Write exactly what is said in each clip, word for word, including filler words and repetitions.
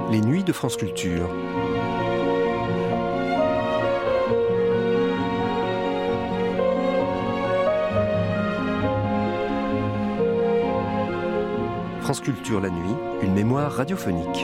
Les nuits de France Culture. France Culture la nuit, une mémoire radiophonique.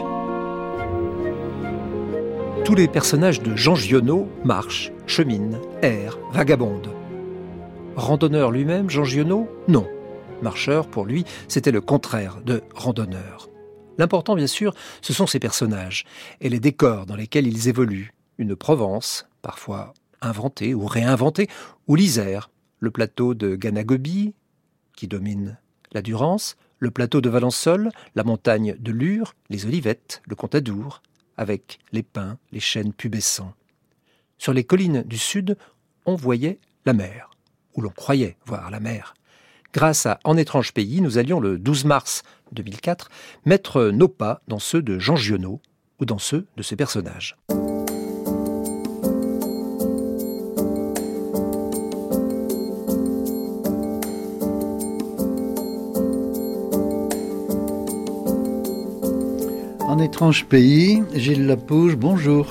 Tous les personnages de Jean Giono marchent, cheminent, errent, vagabondent. Randonneur lui-même, Jean Giono, non. Marcheur, pour lui, c'était le contraire de randonneur. L'important, bien sûr, ce sont ces personnages et les décors dans lesquels ils évoluent. Une Provence, parfois inventée ou réinventée, ou l'Isère, le plateau de Ganagobi, qui domine la Durance, le plateau de Valençol, la montagne de Lure, les Olivettes, le Contadour, avec les pins, les chênes pubescents. Sur les collines du sud, on voyait la mer, ou l'on croyait voir la mer. Grâce à En étrange pays, nous allions le douze mars deux mille quatre mettre nos pas dans ceux de Jean Giono ou dans ceux de ses personnages. En étrange pays, Gilles Lapouge, bonjour.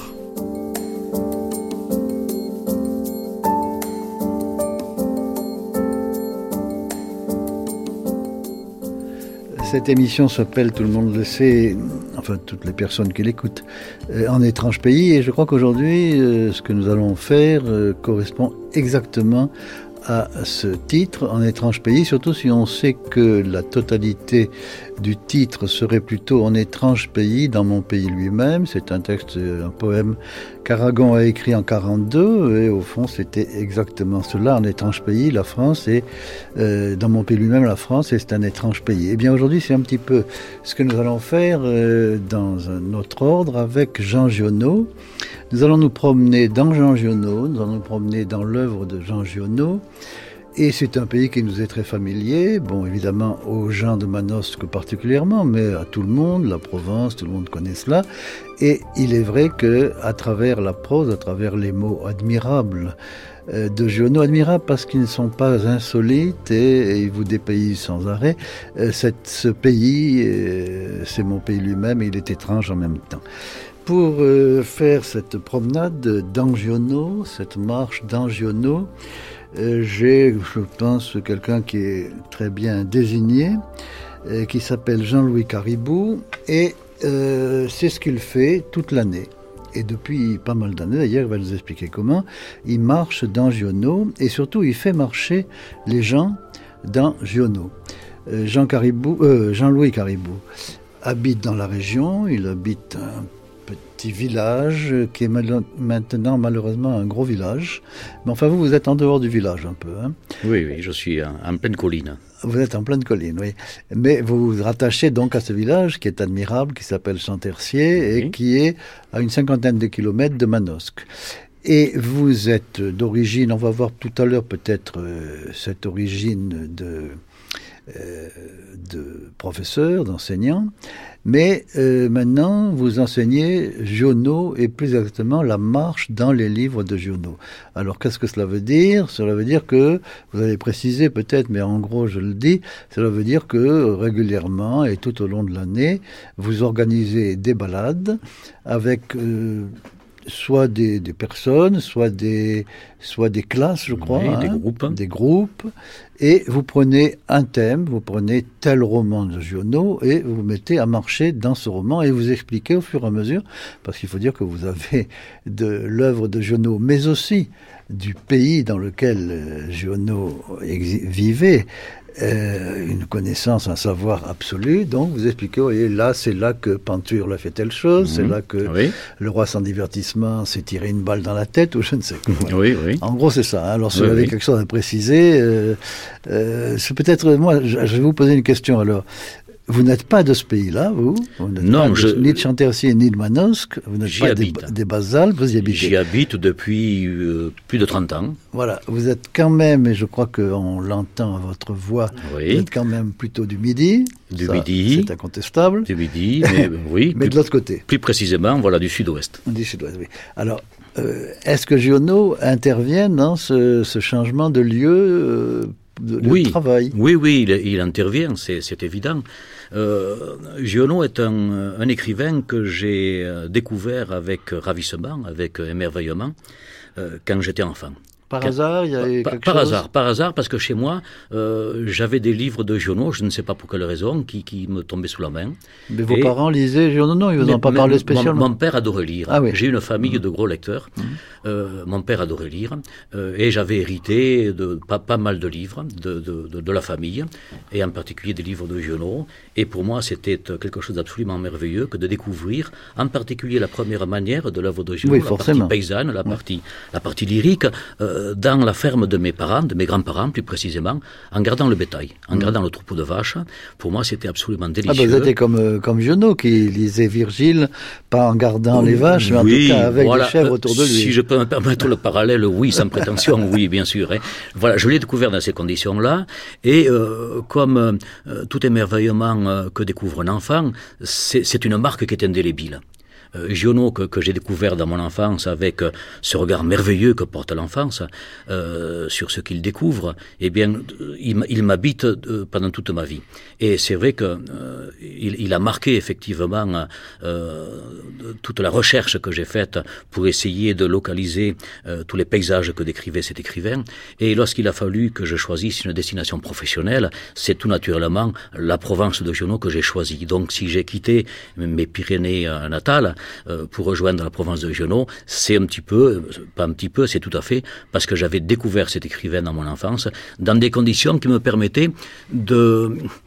Cette émission s'appelle, tout le monde le sait, enfin toutes les personnes qui l'écoutent, euh, En étrange pays. Et je crois qu'aujourd'hui, euh, ce que nous allons faire euh, correspond exactement à ce titre, En étrange pays, surtout si on sait que la totalité du titre serait plutôt En étrange pays, dans mon pays lui-même. C'est un texte, un poème qu'Aragon a écrit en quarante-deux, et au fond c'était exactement cela, En étrange pays, la France, et euh, dans mon pays lui-même, la France, et c'est un étrange pays. Et bien aujourd'hui c'est un petit peu ce que nous allons faire euh, dans un autre ordre avec Jean Giono. Nous allons nous promener dans Jean Giono, nous allons nous promener dans l'œuvre de Jean Giono, et c'est un pays qui nous est très familier, bon évidemment aux gens de Manosque particulièrement, mais à tout le monde, la Provence, tout le monde connaît cela, et il est vrai que à travers la prose, à travers les mots admirables de Giono, admirables parce qu'ils ne sont pas insolites et, et ils vous dépaysent sans arrêt, cette, ce pays, c'est mon pays lui-même, et il est étrange en même temps. Pour euh, faire cette promenade dans Giono, cette marche dans Giono, euh, j'ai, je pense, quelqu'un qui est très bien désigné, euh, qui s'appelle Jean-Louis Caribou, et euh, c'est ce qu'il fait toute l'année. Et depuis pas mal d'années, d'ailleurs, il va nous expliquer comment, il marche dans Giono, et surtout, il fait marcher les gens dans Giono. Euh, Jean Caribou, euh, Jean-Louis Caribou habite dans la région, il habite un petit village qui est maintenant malheureusement un gros village. Mais enfin vous, vous êtes en dehors du village un peu. Hein. Oui, oui, je suis en, en pleine colline. Vous êtes en pleine colline, oui. Mais vous vous rattachez donc à ce village qui est admirable, qui s'appelle Champtercier, et oui, qui est à une cinquantaine de kilomètres de Manosque. Et vous êtes d'origine, on va voir tout à l'heure peut-être euh, cette origine de... Euh, de professeur, d'enseignant, mais euh, maintenant vous enseignez Giono et plus exactement la marche dans les livres de Giono. Alors qu'est-ce que cela veut dire ? Cela veut dire que, vous allez préciser peut-être, mais en gros je le dis, cela veut dire que régulièrement et tout au long de l'année, vous organisez des balades avec... Euh, soit des, des personnes, soit des, soit des classes, je crois, oui, hein, des groupes. des groupes, et vous prenez un thème, vous prenez tel roman de Giono, et vous vous mettez à marcher dans ce roman, et vous expliquez au fur et à mesure, parce qu'il faut dire que vous avez de l'œuvre de Giono, mais aussi du pays dans lequel Giono exi- vivait, Euh, une connaissance, un savoir absolu, donc vous expliquez, vous voyez, là c'est là que Panthurle a fait telle chose, mmh. c'est là que oui. le roi sans divertissement s'est tiré une balle dans la tête, ou je ne sais quoi. Oui, oui. En gros c'est ça, hein. Alors si oui, vous avez oui. quelque chose à préciser, euh, euh, c'est peut-être, moi je, je vais vous poser une question alors. Vous n'êtes pas de ce pays-là, vous, vous n'êtes non, pas je... de, ni de Champtercier ni de Manosque, vous n'êtes j'y pas habite. des, des Basalpes, vous y habitez. J'y habite depuis euh, plus de trente ans. Voilà, vous êtes quand même, et je crois qu'on l'entend à votre voix, oui. vous êtes quand même plutôt du Midi. Du ça, Midi. C'est incontestable. Du Midi, mais oui. Mais plus, de l'autre côté. Plus précisément, voilà, du Sud-Ouest. Du Sud-Ouest, oui. Alors, euh, est-ce que Giono intervient dans ce, ce changement de lieu, euh, de, lieu oui. de travail ? Oui, oui, il, il intervient, c'est, c'est évident. Euh, Giono est un, un écrivain que j'ai découvert avec ravissement, avec émerveillement, euh, quand j'étais enfant. Par Quand, hasard, il y a eu par, quelque par chose hasard, par hasard, parce que chez moi, euh, j'avais des livres de Giono, je ne sais pas pour quelle raison, qui, qui me tombaient sous la main. Mais vos et, parents lisaient Giono? Non, ils vous en ont pas parlé spécialement. Mon, mon père adorait lire. Ah, oui. J'ai une famille mmh. de gros lecteurs. Mmh. Euh, mon père adorait lire. Euh, et j'avais hérité de pas, pas mal de livres de, de, de, de la famille, et en particulier des livres de Giono. Et pour moi, c'était quelque chose d'absolument merveilleux que de découvrir, en particulier la première manière de l'œuvre de Giono, oui, la forcément. partie paysanne, la, oui. partie, la partie lyrique, euh, dans la ferme de mes parents, de mes grands-parents plus précisément, en gardant le bétail, en mmh. gardant le troupeau de vaches. Pour moi, c'était absolument délicieux. Ah ben, vous étiez comme, euh, comme Giono, qui lisait Virgile, pas en gardant oh, les vaches, mais oui, en tout cas avec voilà. des chèvres autour de lui. Si je peux me permettre le parallèle, oui, sans prétention, oui, bien sûr. Hein. Voilà, je l'ai découvert dans ces conditions-là, et euh, comme euh, tout émerveillement euh, que découvre un enfant, c'est, c'est une marque qui est indélébile. Euh, Giono, que, que j'ai découvert dans mon enfance avec euh, ce regard merveilleux que porte l'enfance euh, sur ce qu'il découvre, eh bien, il, il m'habite euh, pendant toute ma vie. Et c'est vrai que euh, il, il a marqué effectivement euh, toute la recherche que j'ai faite pour essayer de localiser euh, tous les paysages que décrivait cet écrivain. Et lorsqu'il a fallu que je choisisse une destination professionnelle, c'est tout naturellement la Provence de Giono que j'ai choisie. Donc, si j'ai quitté mes Pyrénées euh, natales, Euh, pour rejoindre la Provence de Giono, c'est un petit peu, pas un petit peu, c'est tout à fait, parce que j'avais découvert cet écrivain dans mon enfance, dans des conditions qui me permettaient de...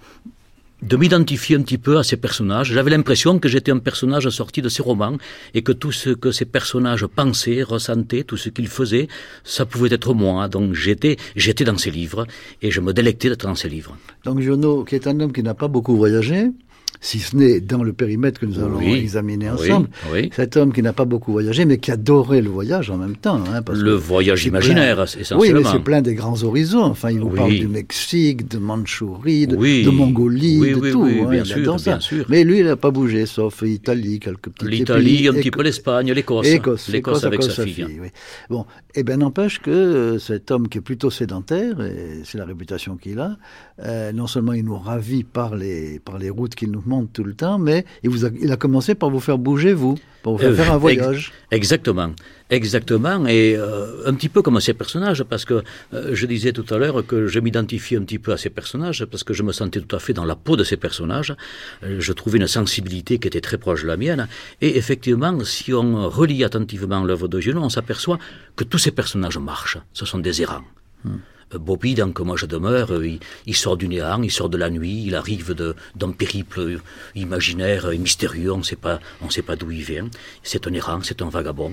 de m'identifier un petit peu à ces personnages. J'avais l'impression que j'étais un personnage sorti de ces romans et que tout ce que ces personnages pensaient, ressentaient, tout ce qu'ils faisaient, ça pouvait être moi. Donc j'étais, j'étais dans ces livres et je me délectais d'être dans ces livres. Donc Giono, qui est un homme qui n'a pas beaucoup voyagé, si ce n'est dans le périmètre que nous allons oui, examiner ensemble, oui, oui. cet homme qui n'a pas beaucoup voyagé, mais qui adorait le voyage en même temps. Hein, parce le que voyage imaginaire, plein... essentiellement. Oui, mais c'est plein des grands horizons. Enfin, il vous oui. parle du Mexique, de Mandchourie, de, oui. de Mongolie, oui, de oui, tout. Oui, hein, bien, sûr, bien sûr. Mais lui, il n'a pas bougé, sauf l'Italie, quelques petits L'Italie, pays. un petit peu l'Espagne, l'Écosse. Écosse, L'Écosse avec sa fille. fille oui. Bon, eh bien, n'empêche que euh, cet homme qui est plutôt sédentaire, et c'est la réputation qu'il a, euh, non seulement il nous ravit par les, par les routes qu'il nous montre tout le temps, mais il, vous a, il a commencé par vous faire bouger, vous, pour vous faire euh, faire un voyage. Ex- exactement, exactement, et euh, un petit peu comme ces personnages, parce que euh, je disais tout à l'heure que je m'identifiais un petit peu à ces personnages, parce que je me sentais tout à fait dans la peau de ces personnages, euh, je trouvais une sensibilité qui était très proche de la mienne, et effectivement, si on relit attentivement l'œuvre de Giono, on s'aperçoit que tous ces personnages marchent, ce sont des errants. Hmm. Bobby, dans Que moi je demeure, il, il sort du néant, il sort de la nuit, il arrive de, d'un périple imaginaire et mystérieux, on ne sait pas, on sait pas d'où il vient. C'est un errant, c'est un vagabond.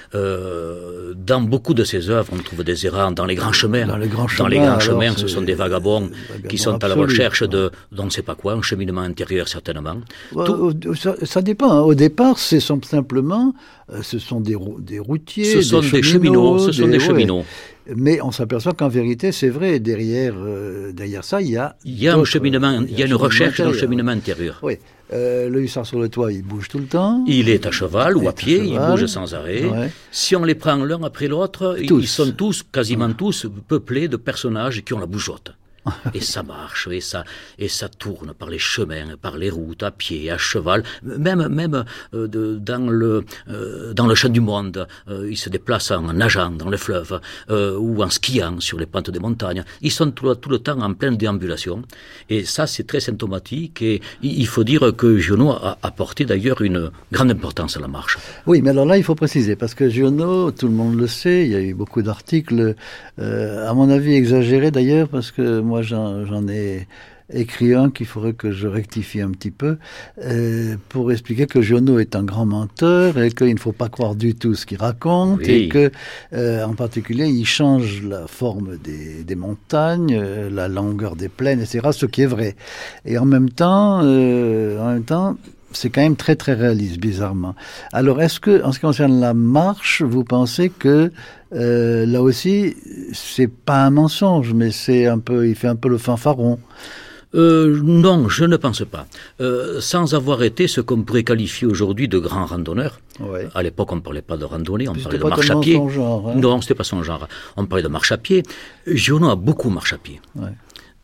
Euh, dans beaucoup de ses œuvres, on trouve des errants dans les grands chemins. Dans les grands dans chemins, les grands alors, chemins ce sont des vagabonds, vagabonds qui sont absolus, à la recherche quoi. de, d'on ne sait pas quoi, un cheminement intérieur certainement. Ouais, Tout... ça, ça dépend. Hein. Au départ, c'est simplement, euh, ce sont des, des routiers, ce sont des des cheminots. cheminots, ce sont des, des cheminots. Ouais. Mais on s'aperçoit qu'en vérité, c'est vrai, derrière, euh, derrière ça, il y a... Il y a un cheminement, il y a une recherche d'un cheminement intérieur. Oui. Euh, le hussard sur le toit, il bouge tout le temps. Il est à cheval il ou à pied, il bouge sans arrêt. Ouais. Si on les prend l'un après l'autre, tous. ils sont tous, quasiment tous, peuplés de personnages qui ont la bougeotte. Et ça marche, et ça, et ça tourne par les chemins, par les routes, à pied, à cheval, même, même euh, de, dans le euh, dans le champ du monde, euh, ils se déplacent en nageant dans le fleuve euh, ou en skiant sur les pentes des montagnes. Ils sont tout, tout le temps en pleine déambulation, et ça c'est très symptomatique. Et il faut dire que Giono a apporté d'ailleurs une grande importance à la marche. Oui, mais alors là il faut préciser parce que Giono, tout le monde le sait, il y a eu beaucoup d'articles, euh, à mon avis exagérés d'ailleurs, parce que moi J'en, j'en ai écrit un qu'il faudrait que je rectifie un petit peu euh, pour expliquer que Giono est un grand menteur et qu'il ne faut pas croire du tout ce qu'il raconte oui. et que, euh, en particulier, il change la forme des, des montagnes, euh, la longueur des plaines, et cetera, ce qui est vrai. Et en même temps, euh, en même temps, c'est quand même très très réaliste, bizarrement. Alors, est-ce que, en ce qui concerne la marche, vous pensez que euh, là aussi, c'est pas un mensonge, mais c'est un peu, il fait un peu le fanfaron? Euh, non, je ne pense pas. Euh, sans avoir été ce qu'on pourrait qualifier aujourd'hui de grand randonneur. Ouais. À l'époque, on ne parlait pas de randonnée, on Puis parlait de marche à pied. Son genre, hein. Non, c'était pas son genre. On parlait de marche à pied. Giono a beaucoup marché à pied. Ouais.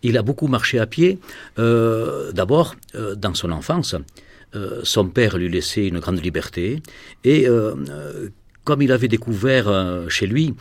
il a beaucoup marché à pied. Euh, d'abord, euh, dans son enfance, euh, son père lui laissait une grande liberté. Et euh, euh, comme il avait découvert euh, chez lui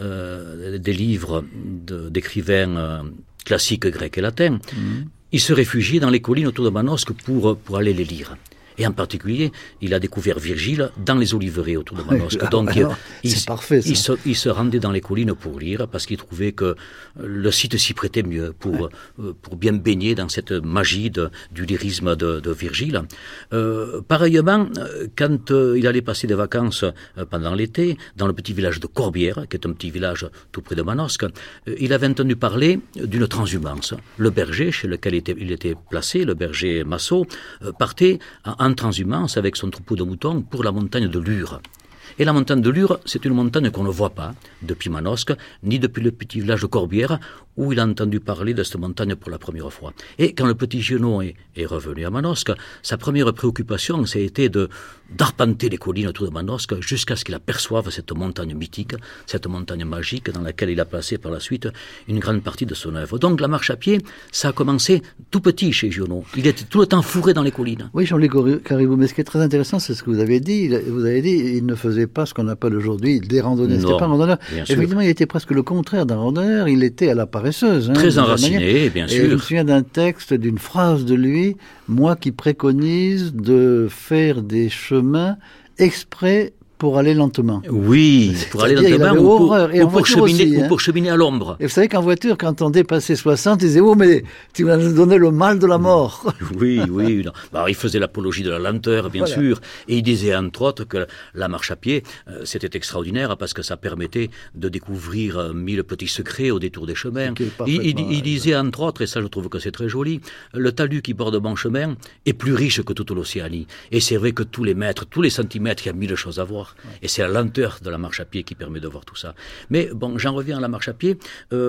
euh, des livres de, d'écrivains euh, classiques grecs et latins, mmh. il se réfugiait dans les collines autour de Manosque pour, pour aller les lire. Et en particulier, il a découvert Virgile dans les oliveraies autour de Manosque. Ah, Donc, alors, il, c'est parfait, ça. Il, se, il se rendait dans les collines pour lire parce qu'il trouvait que le site s'y prêtait mieux pour, ouais. euh, pour bien baigner dans cette magie de, du lyrisme de, de Virgile. Euh, pareillement, quand euh, il allait passer des vacances euh, pendant l'été dans le petit village de Corbière, qui est un petit village tout près de Manosque, euh, il avait entendu parler d'une transhumance. Le berger chez lequel il était, il était placé, le berger Massot, euh, partait en en transhumance avec son troupeau de moutons pour la montagne de Lure. Et la montagne de Lure, c'est une montagne qu'on ne voit pas depuis Manosque, ni depuis le petit village de Corbière, où il a entendu parler de cette montagne pour la première fois. Et quand le petit Giono est, est revenu à Manosque, sa première préoccupation, ça a été de, d'arpenter les collines autour de Manosque jusqu'à ce qu'il aperçoive cette montagne mythique, cette montagne magique dans laquelle il a placé par la suite une grande partie de son œuvre. Donc la marche à pied, ça a commencé tout petit chez Giono. Il était tout le temps fourré dans les collines. Oui, Jean-Luc Caribou, mais ce qui est très intéressant, c'est ce que vous avez dit. Vous avez dit, il ne faisait pas ce qu'on appelle aujourd'hui des randonnées. C'était pas un randonneur. Effectivement, il était presque le contraire d'un randonneur. Il était à la paresseuse. Hein, très enraciné, bien sûr. Et je me souviens d'un texte, d'une phrase de lui, moi qui préconise de faire des chemins exprès pour aller lentement. Oui, pour aller lentement ou pour, ou, pour cheminer, aussi, hein. ou pour cheminer à l'ombre. Et vous savez qu'en voiture, quand on dépassait soixante, il disait « Oh, mais tu vas nous donner le mal de la mort !» Oui, oui. Non. Bah, il faisait l'apologie de la lenteur, bien voilà. sûr. Et il disait, entre autres, que la marche à pied, euh, c'était extraordinaire parce que ça permettait de découvrir euh, mille petits secrets au détour des chemins. Il, il, il disait, entre autres, et ça je trouve que c'est très joli, le talus qui borde mon chemin est plus riche que toute l'Océanie. Et c'est vrai que tous les mètres, tous les centimètres, il y a mille choses à voir. Et c'est la lenteur de la marche à pied qui permet de voir tout ça. Mais bon, j'en reviens à la marche à pied.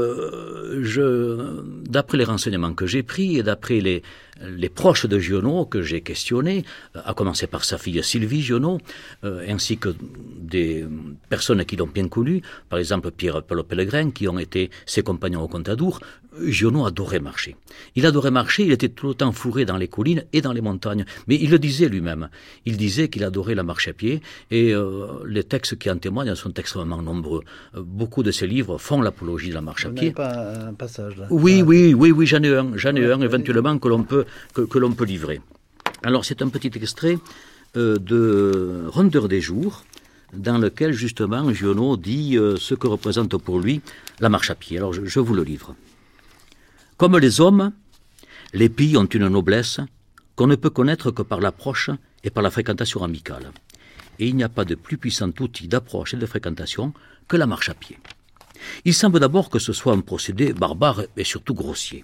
Euh, je, d'après les renseignements que j'ai pris et d'après les, les proches de Giono que j'ai questionnés, à commencer par sa fille Sylvie Giono, euh, ainsi que des personnes qui l'ont bien connu, par exemple Pierre-Paul Pellegrin, qui ont été ses compagnons au Contadour, Giono adorait marcher. Il adorait marcher, il était tout le temps fourré dans les collines et dans les montagnes. Mais il le disait lui-même. Il disait qu'il adorait la marche à pied et euh, les textes qui en témoignent sont extrêmement nombreux. Euh, beaucoup de ses livres font l'apologie de la marche à pied. Vous n'avez pas un passage là? Oui, oui, oui, oui, j'en ai un, j'en ai ouais, un éventuellement que l'on peut, que, que l'on peut livrer. Alors c'est un petit extrait euh, de Rondeur des jours, dans lequel justement Giono dit euh, ce que représente pour lui la marche à pied. Alors je, je vous le livre. Comme les hommes, les pays ont une noblesse qu'on ne peut connaître que par l'approche et par la fréquentation amicale. Et il n'y a pas de plus puissant outil d'approche et de fréquentation que la marche à pied. Il semble d'abord que ce soit un procédé barbare et surtout grossier.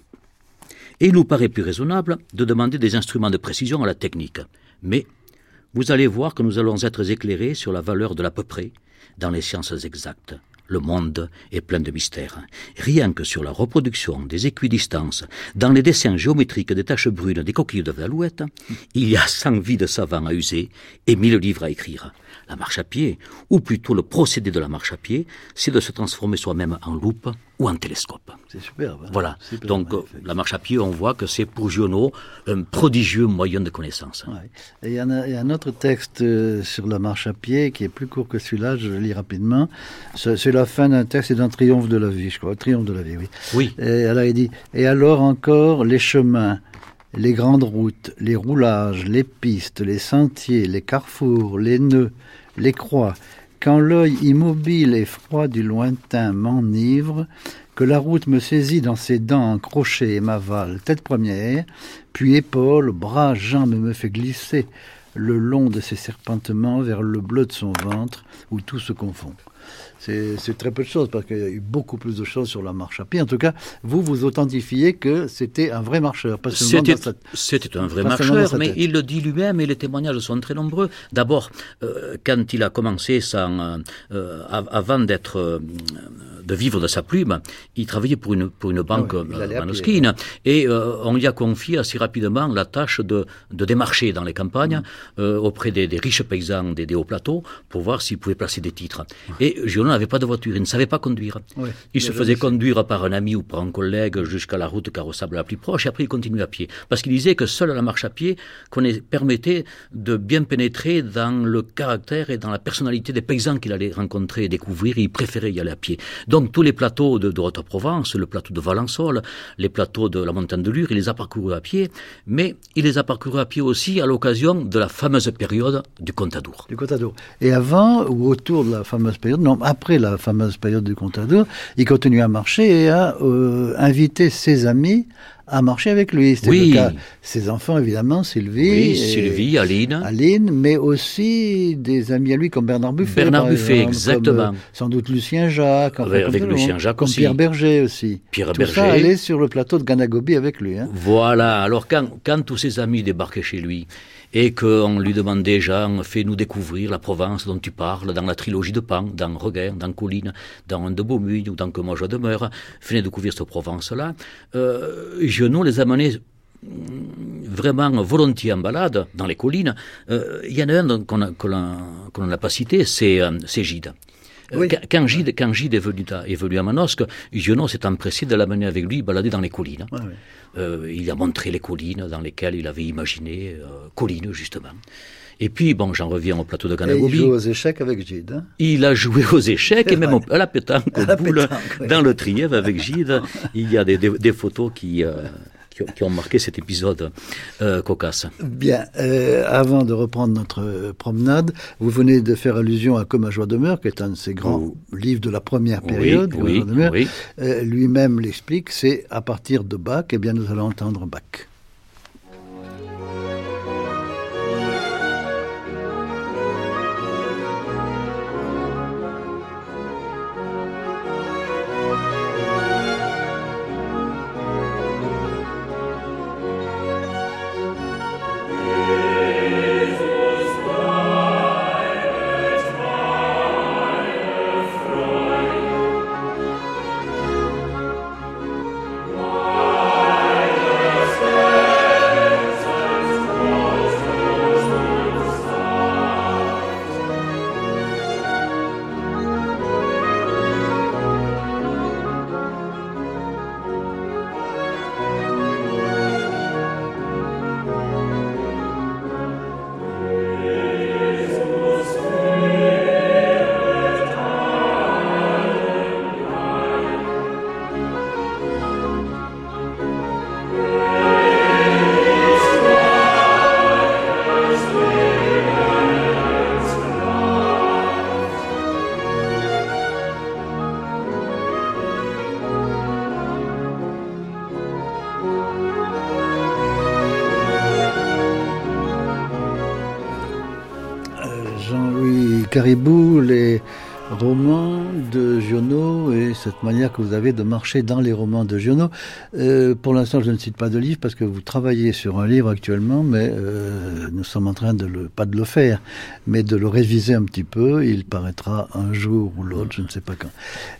Et il nous paraît plus raisonnable de demander des instruments de précision à la technique. Mais vous allez voir que nous allons être éclairés sur la valeur de l'à peu près dans les sciences exactes. Le monde est plein de mystères. Rien que sur la reproduction des équidistances, dans les dessins géométriques des taches brunes des coquilles de l'alouette, il y a cent vies de savants à user et mille livres à écrire. La marche à pied, ou plutôt le procédé de la marche à pied, c'est de se transformer soi-même en loupe ou en télescope. C'est superbe. Hein. Voilà. Superbe, Donc, ouais, la marche à pied, on voit que c'est pour Giono un prodigieux moyen de connaissance. Ouais. Et il y, en a, il y a un autre texte euh, sur la marche à pied qui est plus court que celui-là, je le lis rapidement. C'est, c'est la fin d'un texte, c'est d'un triomphe de la vie, je crois. Triomphe de la vie, oui. Oui. Et alors, il dit, et alors encore, les chemins, les grandes routes, les roulages, les pistes, les sentiers, les carrefours, les nœuds, les croix, quand l'œil immobile et froid du lointain m'enivre, que la route me saisit dans ses dents en crochet et m'avale tête première, puis épaules, bras, jambes me fait glisser le long de ses serpentements vers le bleu de son ventre, où tout se confond. C'est, c'est très peu de choses, parce qu'il y a eu beaucoup plus de choses sur la marche à pied. En tout cas, vous vous authentifiez que c'était un vrai marcheur. Pas seulement c'était, dans sa, c'était un vrai marcheur, mais il le dit lui-même et les témoignages sont très nombreux. D'abord, euh, quand il a commencé sans, euh, avant d'être, euh, de vivre de sa plume, il travaillait pour une, pour une banque oh, euh, manosquine. Et euh, on lui a confié assez rapidement la tâche de, de démarcher dans les campagnes, mmh. euh, auprès des, des riches paysans des, des hauts plateaux, pour voir s'il pouvait placer des titres. Et Giono n'avait pas de voiture, il ne savait pas conduire. Ouais, il se faisait conduire par un ami ou par un collègue jusqu'à la route carrossable la plus proche, et après il continuait à pied. Parce qu'il disait que seule la marche à pied permettait de bien pénétrer dans le caractère et dans la personnalité des paysans qu'il allait rencontrer et découvrir, et il préférait y aller à pied. Donc tous les plateaux de, de Haute-Provence, le plateau de Valençol, les plateaux de la montagne de Lure, il les a parcourus à pied, mais il les a parcourus à pied aussi à l'occasion de la fameuse période du Contadour. Du Contadour. Et avant ou autour de la fameuse période, non, après la fameuse période du Contadour, il continue à marcher et à euh, inviter ses amis à marcher avec lui. C'était oui. le cas. Ses enfants, évidemment, Sylvie. Oui, Sylvie, Aline. Aline, mais aussi des amis à lui comme Bernard Buffet. Bernard Buffet, exemple, exactement. Comme, euh, sans doute Lucien Jacques. Enfin, avec comme Lucien Jacques comme aussi. Pierre Berger aussi. Pierre Tout Berger. ça allait sur le plateau de Ganagobi avec lui. Hein. Voilà. Alors quand, quand tous ses amis débarquaient chez lui, et qu'on lui demandait, Jean, fais-nous découvrir la Provence dont tu parles, dans la trilogie de Pan, dans Reguer, dans Colline, dans De Beaumugne, ou dans Que moi je demeure, venez découvrir cette Provence-là. Euh, Giono les amenait vraiment volontiers en balade, dans les collines. Euh, il y en a un qu'on qu'on n'a pas cité, c'est euh, Gide. Oui. Quand, Gide, quand Gide est venu à, est venu à Manosque, Giono s'est empressé de l'amener avec lui balader dans les collines. Oui, oui. Euh, il a montré les collines dans lesquelles il avait imaginé euh, collines, justement. Et puis, bon, j'en reviens au plateau de Ganagobi. Et il joue aux échecs avec Gide. Hein. Il a joué aux échecs, et même au, à la pétanque, au boule, pétanque, oui. Dans le Trièvre avec Gide. Il y a des, des, des photos qui... Euh, qui ont marqué cet épisode euh, cocasse. Bien, euh, avant de reprendre notre promenade, vous venez de faire allusion à Que ma joie demeure, qui est un de ces grands oh. livres de la première période. Oui, oui, oui. Euh, lui-même l'explique, c'est à partir de Bach, eh bien nous allons entendre Bach. Caribou, les romans de Giono et cette manière que vous avez de marcher dans les romans de Giono. Euh, pour l'instant, je ne cite pas de livre parce que vous travaillez sur un livre actuellement, mais euh, nous sommes en train de le, pas de le faire, mais de le réviser un petit peu. Il paraîtra un jour ou l'autre, je ne sais pas quand.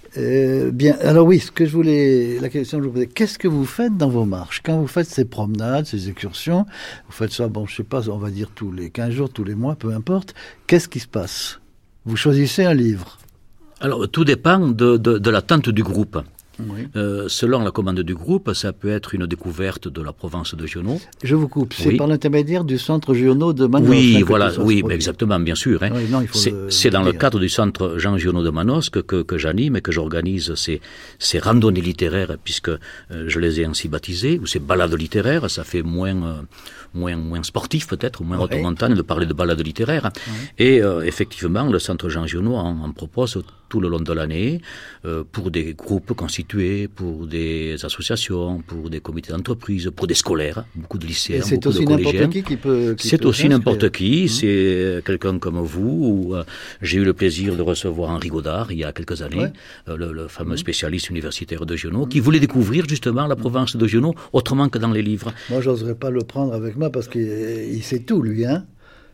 Euh, bien, alors oui, ce que je voulais, la question que je vous posais, qu'est-ce que vous faites dans vos marches? Quand vous faites ces promenades, ces excursions, vous faites ça, bon, je sais pas, on va dire tous les quinze jours, tous les mois, peu importe. Qu'est-ce qui se passe? Vous choisissez un livre. Alors, tout dépend de, de, de l'attente du groupe. Oui. Euh, selon la commande du groupe, ça peut être une découverte de la Provence de Giono. Je vous coupe, c'est oui. par l'intermédiaire du centre Giono de Manosque. Oui, voilà, oui, mais exactement, bien sûr. Hein. Oui, non, c'est, le, c'est dans le le cadre du centre Jean Giono de Manosque que, que j'anime et que j'organise ces, ces randonnées littéraires, puisque euh, je les ai ainsi baptisées, ou ces balades littéraires, ça fait moins, euh, moins, moins sportif peut-être, moins haute montagne de parler de balades littéraires. Oui. Et euh, effectivement, le centre Jean Giono en, en propose tout le long de l'année, euh, pour des groupes constitués, pour des associations, pour des comités d'entreprise, pour des scolaires, beaucoup de lycéens, et beaucoup de collégiens. C'est aussi n'importe qui qui peut qui C'est peut aussi s'inscrire. n'importe qui, Mmh. c'est quelqu'un comme vous, ou, euh, j'ai eu le plaisir de recevoir Henri Godard il y a quelques années, ouais. euh, le, le fameux mmh. spécialiste universitaire de Giono, mmh. qui voulait découvrir justement la Provence de Giono autrement que dans les livres. Moi, j'oserais pas le prendre avec moi parce qu'il il sait tout, lui, hein.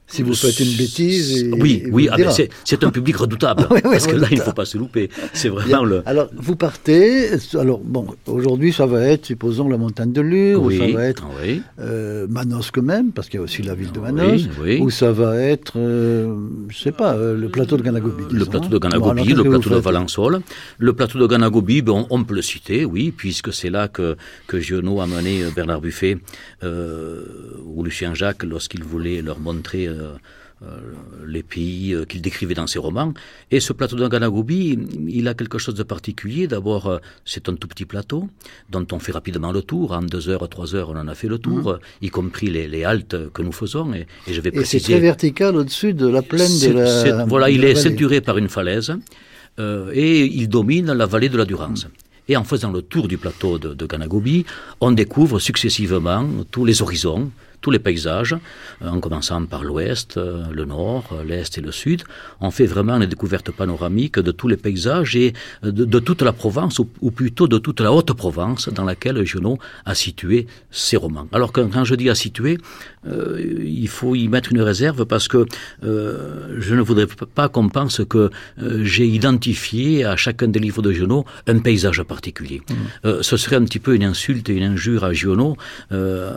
Si vous faites une bêtise... Et, oui, et oui, ah ben c'est, c'est, c'est un public redoutable, oui, oui, parce que là, il ne redoutable. faut pas se louper. C'est vraiment Bien. le... Alors, vous partez, alors bon, aujourd'hui, ça va être, supposons, la montagne de Lure, Oui, ou ça va être oui. euh, Manosque même, parce qu'il y a aussi la ville de Manosque, Oui, oui. ou ça va être, euh, je sais pas, euh, le plateau de Ganagobi. Le disons. plateau de Bon, Ganagobi, alors, le qu'est-ce que plateau vous de faites Valençol. Le plateau de Ganagobi, ben, on, on peut le citer, oui, puisque c'est là que, que Giono a mené Bernard Buffet, euh, ou Lucien Jacques, lorsqu'il voulait leur montrer... Euh, Euh, les pays euh, qu'il décrivait dans ses romans. Et ce plateau de Ganagobi, il a quelque chose de particulier. D'abord, euh, c'est un tout petit plateau dont on fait rapidement le tour. En deux heures, trois heures, on en a fait le tour, mmh. euh, y compris les, les haltes que nous faisons. Et, et je vais et préciser... c'est très vertical au-dessus de la plaine c'est, de la... c'est, voilà, de il la est vallée. ceinturé par une falaise euh, et il domine la vallée de la Durance. Mmh. Et en faisant le tour du plateau de, de Ganagobi, on découvre successivement tous les horizons, tous les paysages, en commençant par l'ouest, le nord, l'est et le sud. On fait vraiment les découvertes panoramiques de tous les paysages et de, de toute la Provence, ou, ou plutôt de toute la Haute-Provence, dans laquelle Giono a situé ses romans. Alors quand, quand je dis à situer, euh, il faut y mettre une réserve parce que euh, je ne voudrais pas qu'on pense que euh, j'ai identifié à chacun des livres de Giono un paysage particulier. Mmh. Euh, ce serait un petit peu une insulte et une injure à Giono, euh,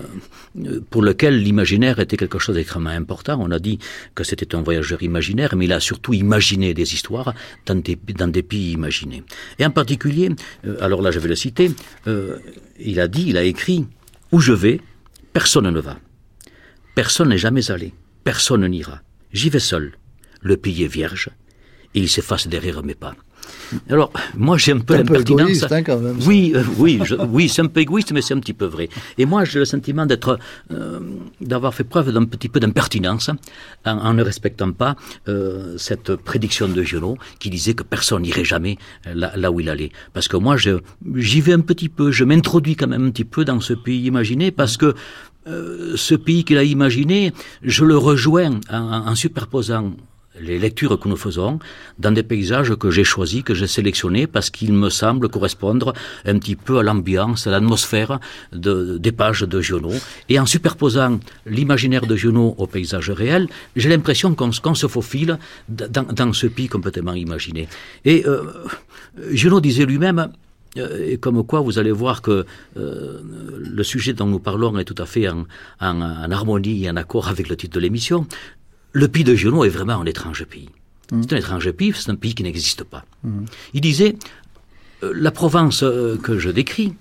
pour lequel l'imaginaire était quelque chose d'extrêmement important. On a dit que c'était un voyageur imaginaire, mais il a surtout imaginé des histoires dans des, dans des pays imaginés. Et en particulier, euh, alors là je vais le citer, euh, il a dit, il a écrit « Où je vais, personne ne va. Personne n'est jamais allé. Personne n'ira. J'y vais seul. Le pays est vierge et il s'efface derrière mes pas. » Alors, moi, j'ai un peu c'est l'impertinence. Un peu égoïste, hein, quand même. Oui, euh, oui, je, oui, c'est un peu égoïste, mais c'est un petit peu vrai. Et moi, j'ai le sentiment d'être, euh, d'avoir fait preuve d'un petit peu d'impertinence en, en ne respectant pas euh, cette prédiction de Giono qui disait que personne n'irait jamais là, là où il allait. Parce que moi, je, j'y vais un petit peu, je m'introduis quand même un petit peu dans ce pays imaginé parce que euh, ce pays qu'il a imaginé, je le rejoins en, en superposant les lectures que nous faisons dans des paysages que j'ai choisis, que j'ai sélectionnés parce qu'ils me semblent correspondre un petit peu à l'ambiance, à l'atmosphère de, des pages de Giono. Et en superposant l'imaginaire de Giono au paysage réel, j'ai l'impression qu'on, qu'on se faufile dans, dans ce pays complètement imaginé. Et euh, Giono disait lui-même, et comme quoi vous allez voir que euh, le sujet dont nous parlons est tout à fait en, en, en harmonie et en accord avec le titre de l'émission. Le pays de Giono est vraiment un étrange pays. Mmh. C'est un étrange pays, c'est un pays qui n'existe pas. Mmh. Il disait, euh, la Provence euh, que je décris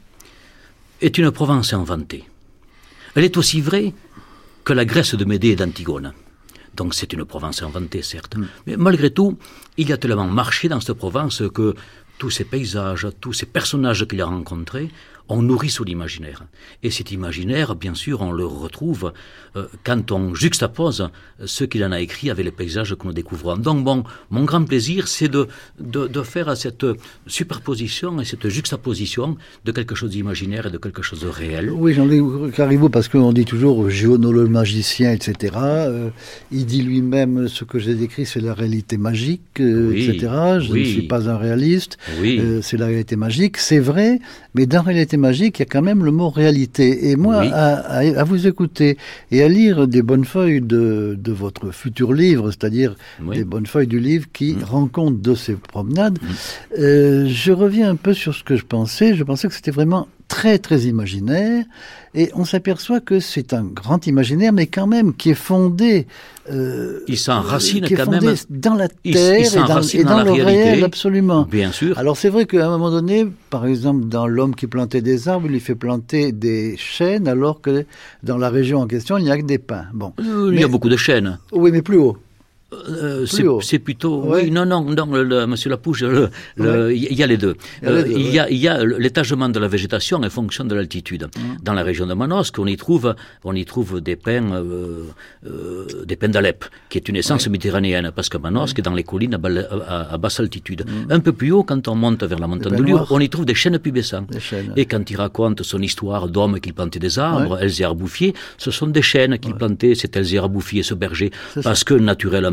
est une Provence inventée. Elle est aussi vraie que la Grèce de Médée et d'Antigone. Donc c'est une Provence inventée, certes. Mmh. Mais malgré tout, il y a tellement marché dans cette Provence que tous ces paysages, tous ces personnages qu'il a rencontrés, on nourrit son imaginaire. Et cet imaginaire, bien sûr, on le retrouve euh, quand on juxtapose ce qu'il en a écrit avec les paysages que nous découvrons. Donc, bon, mon grand plaisir, c'est de, de, de faire cette superposition et cette juxtaposition de quelque chose d'imaginaire et de quelque chose de réel. Oui, Jean-Luc Carriveau, parce qu'on dit toujours Giono le magicien, et cetera. Euh, il dit lui-même, ce que j'ai décrit, c'est la réalité magique, euh, oui, et cetera. Je oui. ne suis pas un réaliste, oui. euh, c'est la réalité magique. C'est vrai, mais dans la réalité magique, il y a quand même le mot réalité. Et moi, oui. à, à, à vous écouter et à lire des bonnes feuilles de, de votre futur livre, c'est-à-dire oui. des bonnes feuilles du livre qui mmh. rend compte de ces promenades, mmh. euh, je reviens un peu sur ce que je pensais. Je pensais que c'était vraiment très, très imaginaire. Et on s'aperçoit que c'est un grand imaginaire, mais quand même qui est fondé... Euh, il s'enracine qui est quand fondé même... dans la terre il, il et dans, et dans, dans le réalité, réel, absolument. Bien sûr. Alors c'est vrai qu'à un moment donné, par exemple, dans L'homme qui plantait des arbres, il lui fait planter des chênes, alors que dans la région en question, il n'y a que des pins. Bon. Euh, il mais, y a beaucoup de chênes. Oui, mais plus haut. Euh, c'est, c'est plutôt ouais. oui non non non le, le, monsieur Lapouche le, le, ouais. il y a les deux il y a, euh, deux, il, y a, ouais. il y a l'étagement de la végétation en fonction de l'altitude. Mmh. Dans la région de Manosque on y trouve on y trouve des pins euh, euh, des pins d'Alep qui est une essence ouais. méditerranéenne parce que Manosque ouais. est dans les collines à, bal, à, à basse altitude. Mmh. Un peu plus haut quand on monte vers la montagne de Lure on y trouve des chênes pubescents et quand il raconte son histoire d'homme qui plantait des arbres ouais. Elzéar Bouffier ce sont des chênes qu'il ouais. plantait, c'est Elzéar Bouffier ce berger c'est parce ça. Que naturellement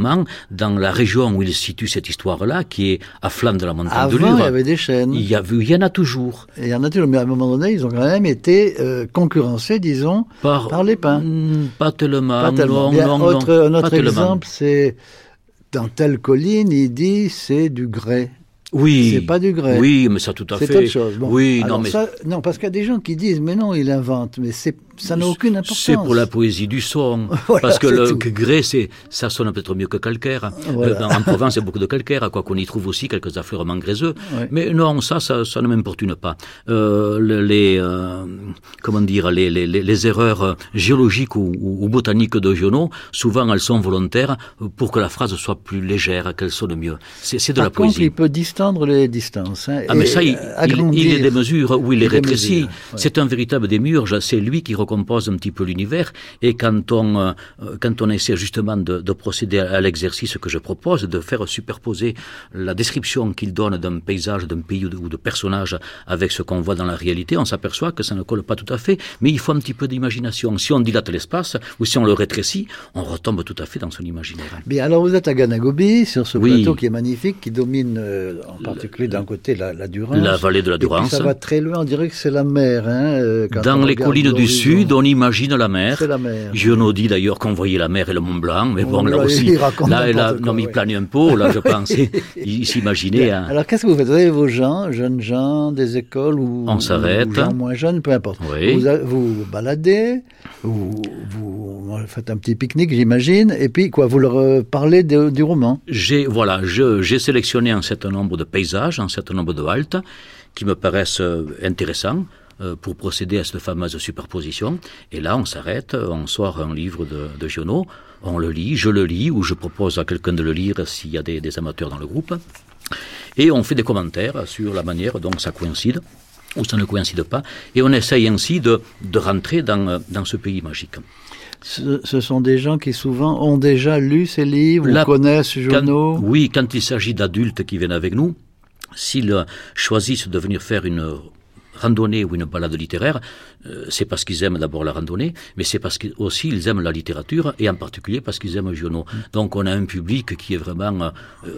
justement, dans la région où il situe cette histoire-là, qui est à flanc de la montagne Avant, de Lure. il y avait des chênes. Il y, a, il y en a toujours. Et il y en a toujours, mais à un moment donné, ils ont quand même été euh, concurrencés, disons, par, par les pins. Mm, pas tellement. Pas tellement. Non, non, autre, non, un autre pas exemple, c'est dans telle colline, il dit c'est du grès. Oui. C'est pas du grès. Oui, mais ça tout à c'est fait. C'est autre chose. Bon, oui, alors non, mais ça, non, parce qu'il y a des gens qui disent, mais non, il invente, mais c'est, ça n'a aucune importance. C'est pour la poésie du son. Voilà, parce que le tout. grès, c'est, ça sonne peut-être mieux que calcaire. Voilà. Euh, en Provence, il y a beaucoup de calcaire, quoi qu'on y trouve aussi quelques affleurements gréseux. Ouais. Mais non, ça, ça, ça ne m'importune pas. Euh, les, euh, comment dire, les, les, les, les erreurs géologiques ou, ou, ou botaniques de Giono, souvent elles sont volontaires pour que la phrase soit plus légère, qu'elle sonne mieux. C'est, c'est de Par la poésie. contre, il peut distendre les distances. Hein, ah, mais ça, il, il, il est des mesures où il est rétréci. Ouais. C'est un véritable démiurge. C'est lui qui recompose un petit peu l'univers. Et quand on, euh, quand on essaie justement de, de procéder à l'exercice que je propose, de faire superposer la description qu'il donne d'un paysage, d'un pays ou de, ou de personnage avec ce qu'on voit dans la réalité, on s'aperçoit que ça ne colle pas tout à fait. Mais il faut un petit peu d'imagination. Si on dilate l'espace ou si on le rétrécit, on retombe tout à fait dans son imaginaire. Bien, alors vous êtes à Ganagobi, sur ce oui. plateau qui est magnifique, qui domine euh, en particulier d'un côté la, la Durance. La vallée de la Durance. Ça va très loin, on dirait que c'est la mer. Hein, euh, quand dans les collines du sud, on imagine la mer. C'est la mer. Giono dit d'ailleurs qu'on voyait la mer et le Mont Blanc, mais bon, bon là là, aussi, il là, là quoi, non, mais ouais. il plane un peu, là, je pense. Il s'imaginait. Hein. Alors, qu'est-ce que vous faites? Vous avez vos gens, jeunes gens, des écoles ou, on s'arrête. ou gens moins jeunes, peu importe. Oui. Vous, vous baladez, vous, vous faites un petit pique-nique, j'imagine, et puis quoi, vous leur parlez de, du roman. J'ai, voilà, je, j'ai sélectionné un certain nombre de paysages, un certain nombre de haltes qui me paraissent intéressants euh, pour procéder à cette fameuse superposition. Et là, on s'arrête, on sort un livre de, de Giono, on le lit, je le lis, ou je propose à quelqu'un de le lire s'il y a des, des amateurs dans le groupe. Et on fait des commentaires sur la manière dont ça coïncide ou ça ne coïncide pas. Et on essaye ainsi de, de rentrer dans, dans ce pays magique. Ce, ce sont des gens qui souvent ont déjà lu ces livres, la, ou connaissent Giono. Quand, oui, quand il s'agit d'adultes qui viennent avec nous, s'ils choisissent de venir faire une randonnée ou une balade littéraire, euh, c'est parce qu'ils aiment d'abord la randonnée, mais c'est parce qu'ils aussi ils aiment la littérature, et en particulier parce qu'ils aiment Giono. Mmh. Donc on a un public qui est vraiment... Euh,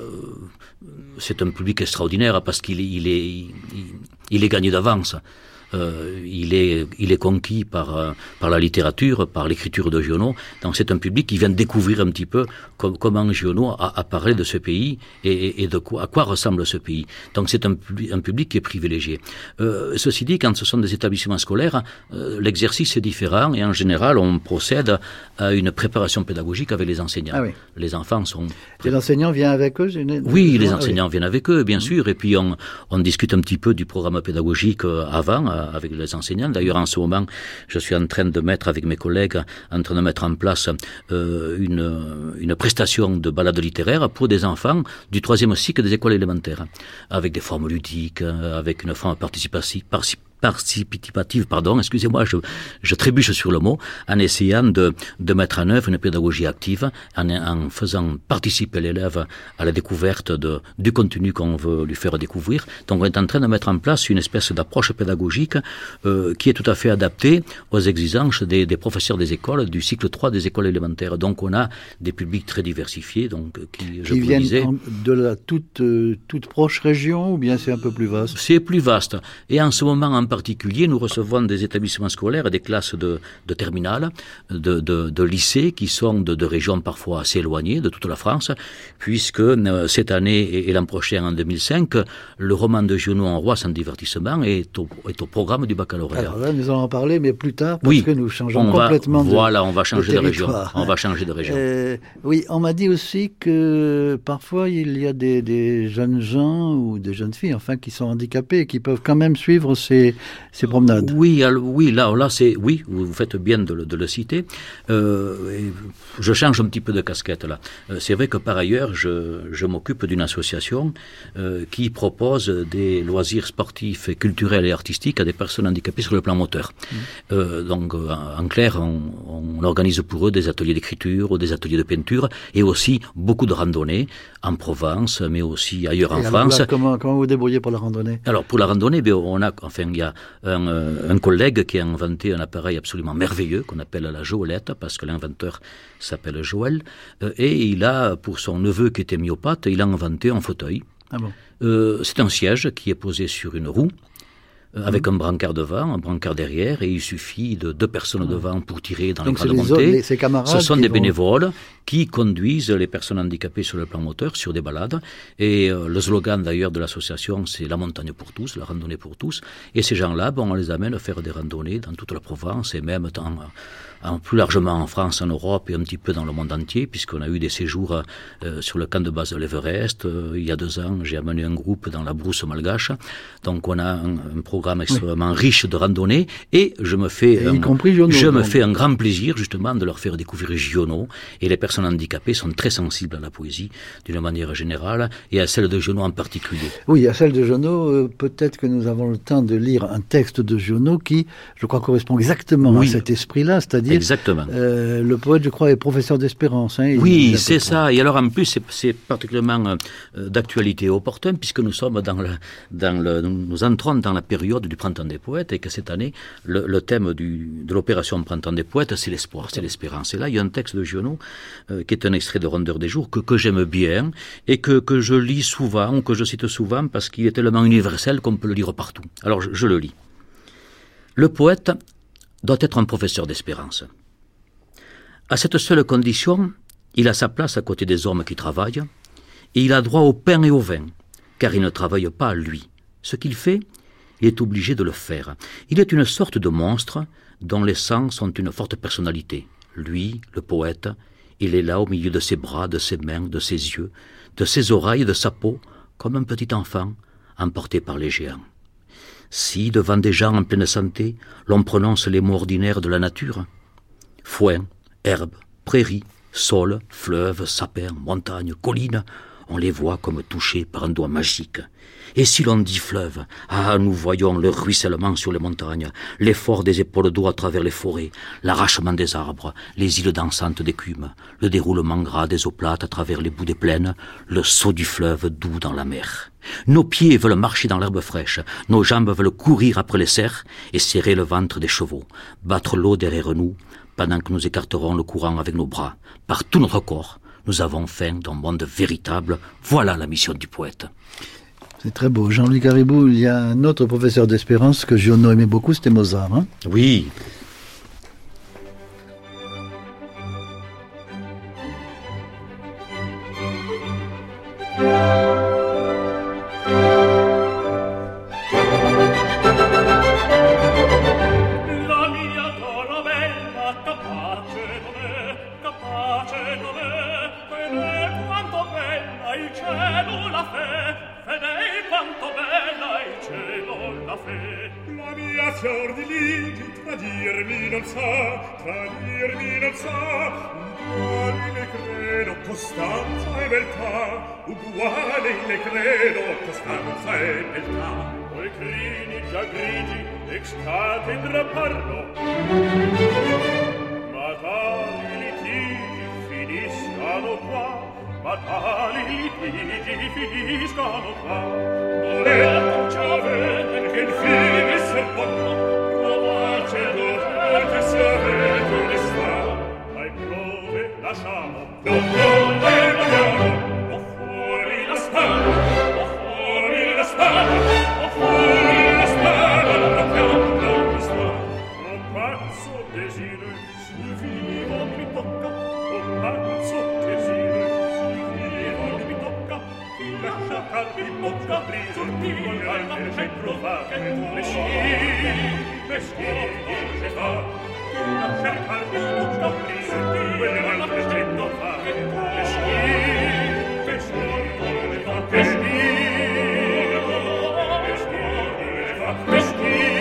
c'est un public extraordinaire, parce qu'il est, il est, il, il est gagné d'avance. Euh, il est, il est conquis par, euh, par la littérature, par l'écriture de Giono. Donc c'est un public qui vient découvrir un petit peu com- comment Giono a, a parlé de ce pays et, et, et de quoi, à quoi ressemble ce pays. Donc c'est un, un public qui est privilégié. Euh, ceci dit, quand ce sont des établissements scolaires, euh, l'exercice est différent, et en général on procède à une préparation pédagogique avec les enseignants. Ah oui. Les enfants sont... Et l'enseignant vient avec eux? Une... Oui, les enseignants ah oui. viennent avec eux, bien mmh. sûr, et puis on, on discute un petit peu du programme pédagogique avant, avec les enseignants. D'ailleurs, en ce moment, je suis en train de mettre, avec mes collègues, en train de mettre en place euh, une, une prestation de balade littéraire pour des enfants du troisième cycle des écoles élémentaires, avec des formes ludiques, avec une forme participative, participative, pardon, excusez-moi, je, je trébuche sur le mot, en essayant de, de mettre en œuvre une pédagogie active, en, en faisant participer l'élève à la découverte de, du contenu qu'on veut lui faire découvrir. Donc on est en train de mettre en place une espèce d'approche pédagogique euh, qui est tout à fait adaptée aux exigences des, des professeurs des écoles, du cycle trois des écoles élémentaires. Donc on a des publics très diversifiés, donc qui, je qui vous viennent disais, en, de la toute, euh, toute proche région, ou bien c'est un peu plus vaste? C'est plus vaste. Et en ce moment, en particulier, nous recevons des établissements scolaires, des classes de, de terminale, de, de, de lycées qui sont de, de régions parfois assez éloignées de toute la France, puisque euh, cette année et, et l'an prochain, en deux mille cinq, le roman de Giono en roi sans divertissement est au, est au programme du baccalauréat. Alors là, nous allons en parler, mais plus tard, parce oui, que nous changeons on complètement va, de Voilà, on va changer de, de région. On va changer de région. Euh, oui, on m'a dit aussi que parfois il y a des, des jeunes gens ou des jeunes filles, enfin, qui sont handicapés et qui peuvent quand même suivre ces, ces promenades. Oui, alors, oui, là, là, c'est, oui, vous faites bien de le, de le citer. Euh, je change un petit peu de casquette là. Euh, c'est vrai que par ailleurs, je, je m'occupe d'une association euh, qui propose des loisirs sportifs, culturels et artistiques à des personnes handicapées sur le plan moteur. Mmh. Euh, donc, en clair, on, on organise pour eux des ateliers d'écriture ou des ateliers de peinture, et aussi beaucoup de randonnées en Provence, mais aussi ailleurs en et France. Là, comment, comment vous débrouillez pour la randonnée? Alors, pour la randonnée, bien, on a, enfin, il y a a un, un collègue qui a inventé un appareil absolument merveilleux qu'on appelle la Joëlette, parce que l'inventeur s'appelle Joël, et il a, pour son neveu qui était myopathe, il a inventé un fauteuil. Ah bon. euh, c'est un siège qui est posé sur une roue, euh, avec mmh. un brancard devant, un brancard derrière, et il suffit de deux personnes mmh. devant pour tirer dans Donc les grades les montées. Autres, les, ces camarades Ce sont des vont... bénévoles qui conduisent les personnes handicapées sur le plan moteur, sur des balades. Et euh, le slogan d'ailleurs de l'association, c'est la montagne pour tous, la randonnée pour tous. Et ces gens-là, bon, on les amène à faire des randonnées dans toute la Provence et même dans... En, plus largement en France, en Europe et un petit peu dans le monde entier, puisqu'on a eu des séjours euh, sur le camp de base de l'Everest. Euh, il y a deux ans, j'ai amené un groupe dans la brousse malgache. Donc on a un, un programme extrêmement oui. riche de randonnées et je me fais, un, y compris Giono, je me fais un grand plaisir justement de leur faire découvrir Giono. Et les personnes handicapées sont très sensibles à la poésie d'une manière générale et à celle de Giono en particulier. Oui, à celle de Giono, euh, peut-être que nous avons le temps de lire un texte de Giono qui, je crois, correspond exactement oui. à cet esprit-là, c'est-à-dire Exactement. Euh, le poète, je crois, est professeur d'espérance. Hein, oui, c'est ça. Et alors, en plus, c'est, c'est particulièrement euh, d'actualité opportune, puisque nous sommes dans le, dans le, nous entrons dans la période du Printemps des Poètes, et que cette année, le, le thème du, de l'opération Printemps des Poètes, c'est l'espoir, c'est l'espérance. Et là, il y a un texte de Giono, euh, qui est un extrait de Rondeur des Jours, que, que j'aime bien, et que, que je lis souvent, ou que je cite souvent, parce qu'il est tellement universel qu'on peut le lire partout. Alors, je, je le lis. Le poète doit être un professeur d'espérance. À cette seule condition, il a sa place à côté des hommes qui travaillent, et il a droit au pain et au vin, car il ne travaille pas lui. Ce qu'il fait, il est obligé de le faire. Il est une sorte de monstre dont les sens ont une forte personnalité. Lui, le poète, il est là au milieu de ses bras, de ses mains, de ses yeux, de ses oreilles, de sa peau, comme un petit enfant emporté par les géants. Si, devant des gens en pleine santé, l'on prononce les mots ordinaires de la nature, foin, herbe, prairie, sol, fleuve, sapin, montagne, colline, on les voit comme touchés par un doigt magique. Et si l'on dit fleuve, ah, nous voyons le ruissellement sur les montagnes, l'effort des épaules d'eau à travers les forêts, l'arrachement des arbres, les îles dansantes d'écume, le déroulement gras des eaux plates à travers les bouts des plaines, le saut du fleuve doux dans la mer. Nos pieds veulent marcher dans l'herbe fraîche, nos jambes veulent courir après les cerfs et serrer le ventre des chevaux, battre l'eau derrière nous, pendant que nous écarterons le courant avec nos bras. Par tout notre corps, nous avons faim d'un monde véritable. Voilà la mission du poète. C'est très beau. Jean-Louis Caribou, il y a un autre professeur d'espérance que Giono aimait beaucoup, c'était Mozart. Hein? Oui. Fior di ligi, tradirmi non sa, tradirmi non sa, uguali le credo, costanza e beltà, uguali le credo, costanza e beltà. Oi crini già grigi, ex cattedra parlo, ma tali litigi finiscano qua, ma tali litigi finiscano qua. Volete già vedere che il fine è serpotto, provace dovete se avete onestà, ai prove lasciamo, non ne vogliamo, o fuori la spada, o fuori la spada, o fuori la spada, la pianta mi sta. Un pazzo desire sul vivo mi tocca, un pazzo desire sul vivo mi tocca, chi lascia carpi in bocca, sortire al centro va, meschini, meschini se fa, chi lascia carpi in bocca, sortire al centro va, meschini, meschini se fa, meschini, meschini se fa, meschini.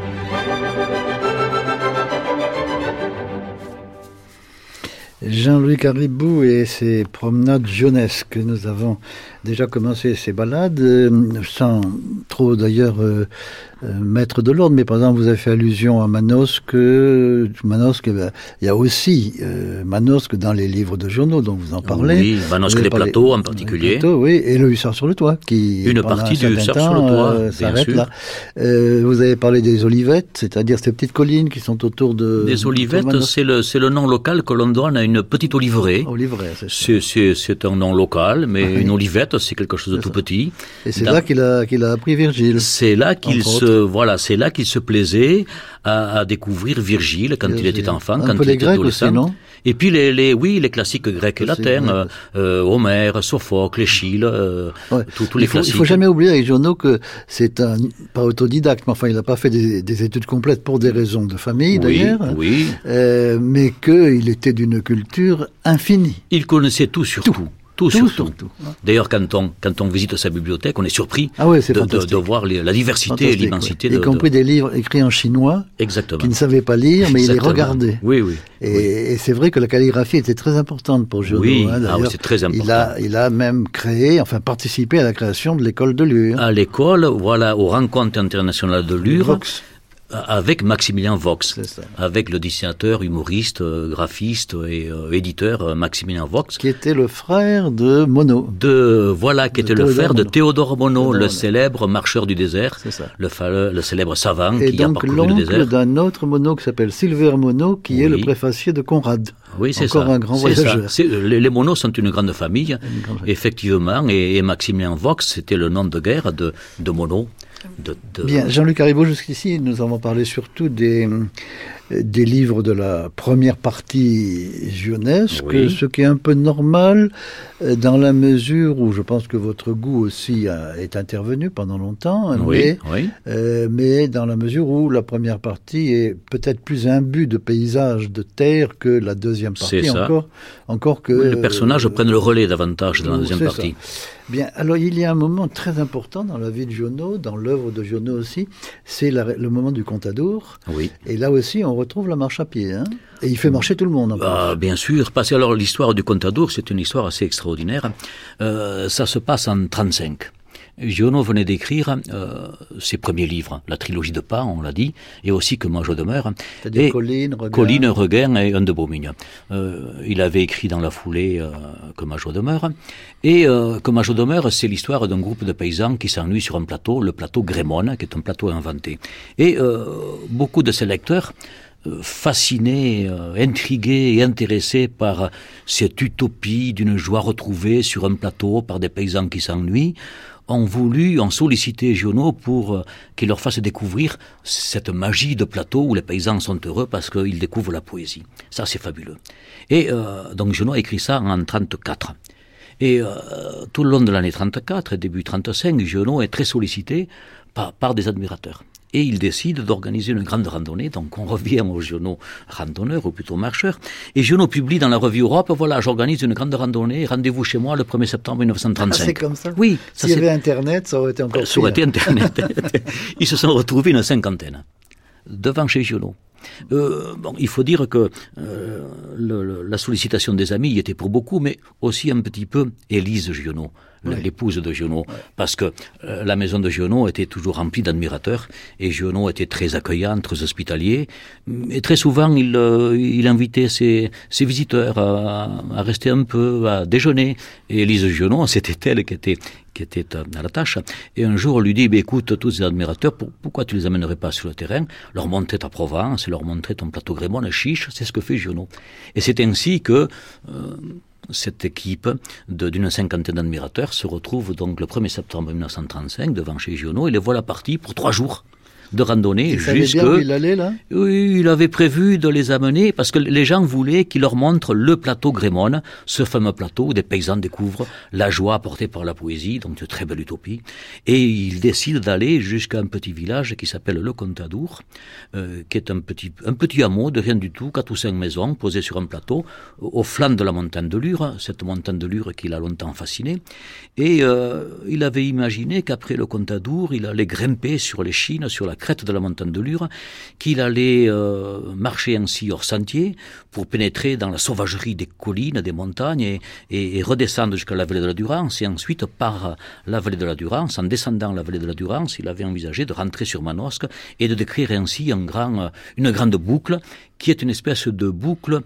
Jean-Louis Jean-Luc Caribou et ses promenades gionesques. Nous avons déjà commencé ces balades, euh, sans trop d'ailleurs euh, euh, mettre de l'ordre, mais par exemple vous avez fait allusion à Manosque. Manosque, ben, il y a aussi euh, Manosque dans les livres de Giono dont vous en parlez. Oui, Manosque les plateaux en particulier. Plateaux, oui, et le Hussard sur le toit, qui une partie du Hussard sur le toit, euh, s'arrête là. Euh, vous avez parlé des Olivettes, c'est-à-dire ces petites collines qui sont autour de... Des Olivettes, c'est le, c'est le nom local que l'on donne à une petite oliveraie. Oliveraie, c'est ça. C'est, c'est, c'est un nom local, mais ah, une olivette, c'est quelque chose de tout ça. Petit. Et c'est Dans... là qu'il a, qu'il a appris Virgile. C'est là qu'il se, autres. voilà, c'est là qu'il se plaisait à, à découvrir Virgile quand Virgile. il était enfant, un quand peu il les était Grecs adolescent. Aussi, non et puis les, les, oui, les classiques grecs et latins, euh, euh, Homère, Sophocle, Échille, euh, ouais. tous les il faut, classiques. Il faut jamais oublier avec Giono que c'est un, pas autodidacte, mais enfin il n'a pas fait des, des études complètes pour des raisons de famille oui, d'ailleurs, oui. euh, mais qu'il était d'une culture infinie. Il connaissait tout sur tout. tout. Tout, tout, surtout. Tout. D'ailleurs, quand on, quand on visite sa bibliothèque, on est surpris ah ouais, de, de, de voir les, la diversité fantastique, et l'immensité. Ouais. De, y compris de... des livres écrits en chinois, Exactement. qui ne savaient pas lire, mais Exactement. il les regardait. Oui, oui. Et, oui. et c'est vrai que la calligraphie était très importante pour Giono. Oui, hein, ah oui, c'est très important. Il a, il a même créé, enfin participé à la création de l'école de Lure. À l'école, voilà, aux rencontres internationales de Lure. Avec Maximilien Vox, avec le dessinateur, humoriste, euh, graphiste et euh, éditeur euh, Maximilien Vox. Qui était le frère de Monod. De, voilà, qui de était Théodore le frère Monod. de Théodore Monod, Théodore le Monod. célèbre marcheur du désert, le, le, le célèbre savant et qui a parcouru le désert. Et donc l'oncle d'un autre Monod qui s'appelle Silver Monod, qui oui. est le préfacier de Conrad. Oui, c'est Encore ça. un grand c'est voyageur. Ça. Les, les Monod sont une grande famille, une grande... effectivement, et, et Maximilien Vox, c'était le nom de guerre de, de Monod. De, de... Bien, Jean-Luc Caribou, jusqu'ici, nous avons parlé surtout des, des livres de la première partie gionesque, oui. ce qui est un peu normal dans la mesure où je pense que votre goût aussi a, est intervenu pendant longtemps, oui, mais, oui. Euh, mais dans la mesure où la première partie est peut-être plus imbue de paysages, de terre que la deuxième partie. C'est ça. Encore, encore que... Oui, les personnages euh, prennent le relais davantage dans la deuxième partie. Ça. Bien, alors il y a un moment très important dans la vie de Giono, dans l'œuvre de Giono aussi, c'est la, le moment du Contadour. Oui. Et là aussi, on retrouve la marche à pied. Hein, et il fait marcher tout le monde. En ah, bien sûr, parce que alors l'histoire du Contadour, c'est une histoire assez extraordinaire. Euh, ça se passe en trente-cinq. Giono venait d'écrire euh, ses premiers livres, la trilogie de Pas, on l'a dit, et aussi Que moi je demeure. C'est-à-dire et Colline, Regain. Colline, Regain et Un de Beaumigne. Euh, il avait écrit dans la foulée euh, Que moi je demeure. Et euh, Que moi je demeure, c'est l'histoire d'un groupe de paysans qui s'ennuient sur un plateau, le plateau Grémone, qui est un plateau inventé. Et euh, beaucoup de ses lecteurs, fascinés, euh, intrigués et intéressés par cette utopie d'une joie retrouvée sur un plateau par des paysans qui s'ennuient, ont voulu, ont sollicité Giono pour euh, qu'il leur fasse découvrir cette magie de plateau où les paysans sont heureux parce qu'ils découvrent la poésie. Ça, c'est fabuleux. Et euh, donc Giono a écrit ça en trente-quatre. Et euh, tout le long de l'année trente-quatre et début trente-cinq, Giono est très sollicité par, par des admirateurs. Et il décide d'organiser une grande randonnée, donc on revient au Giono randonneur, ou plutôt marcheur, et Giono publie dans la revue Europe, voilà, j'organise une grande randonnée, rendez-vous chez moi le premier septembre mille neuf cent trente-cinq. Ah, c'est comme ça? Oui. S'il y avait Internet, ça aurait été encore pire. Ça aurait été Internet. Ils se sont retrouvés une cinquantaine, devant chez Giono. Euh, bon, il faut dire que euh, le, le, la sollicitation des amis y était pour beaucoup, mais aussi un petit peu Élise Giono, oui. l'épouse de Giono, oui. parce que euh, la maison de Giono était toujours remplie d'admirateurs, et Giono était très accueillant, très hospitalier, et très souvent il, euh, il invitait ses, ses visiteurs à, à rester un peu, à déjeuner, et Élise Giono, c'était elle qui était qui était à la tâche, et un jour on lui dit, bah, écoute, tous ces admirateurs, pour, pourquoi tu les amènerais pas sur le terrain, leur montrer ta Provence, leur montrer ton plateau Grémone, chiche, c'est ce que fait Giono. Et c'est ainsi que euh, cette équipe de, d'une cinquantaine d'admirateurs se retrouve donc le premier septembre mille neuf cent trente-cinq devant chez Giono, et les voilà partis pour trois jours de randonnée. Il savait bien où il allait, là? Oui, il avait prévu de les amener parce que les gens voulaient qu'il leur montre le plateau Grémone, ce fameux plateau où des paysans découvrent la joie apportée par la poésie, donc de très belle utopie. Et il décide d'aller jusqu'à un petit village qui s'appelle le Contadour, euh, qui est un petit, un petit hameau de rien du tout, quatre ou cinq maisons posées sur un plateau, au flanc de la montagne de Lure, cette montagne de Lure qui l'a longtemps fasciné. Et euh, il avait imaginé qu'après le Contadour, il allait grimper sur les chines, sur la crête de la montagne de Lure, qu'il allait euh, marcher ainsi hors sentier pour pénétrer dans la sauvagerie des collines, des montagnes et, et, et redescendre jusqu'à la vallée de la Durance. Et ensuite, par la vallée de la Durance, en descendant la vallée de la Durance, il avait envisagé de rentrer sur Manosque et de décrire ainsi un grand, une grande boucle qui est une espèce de boucle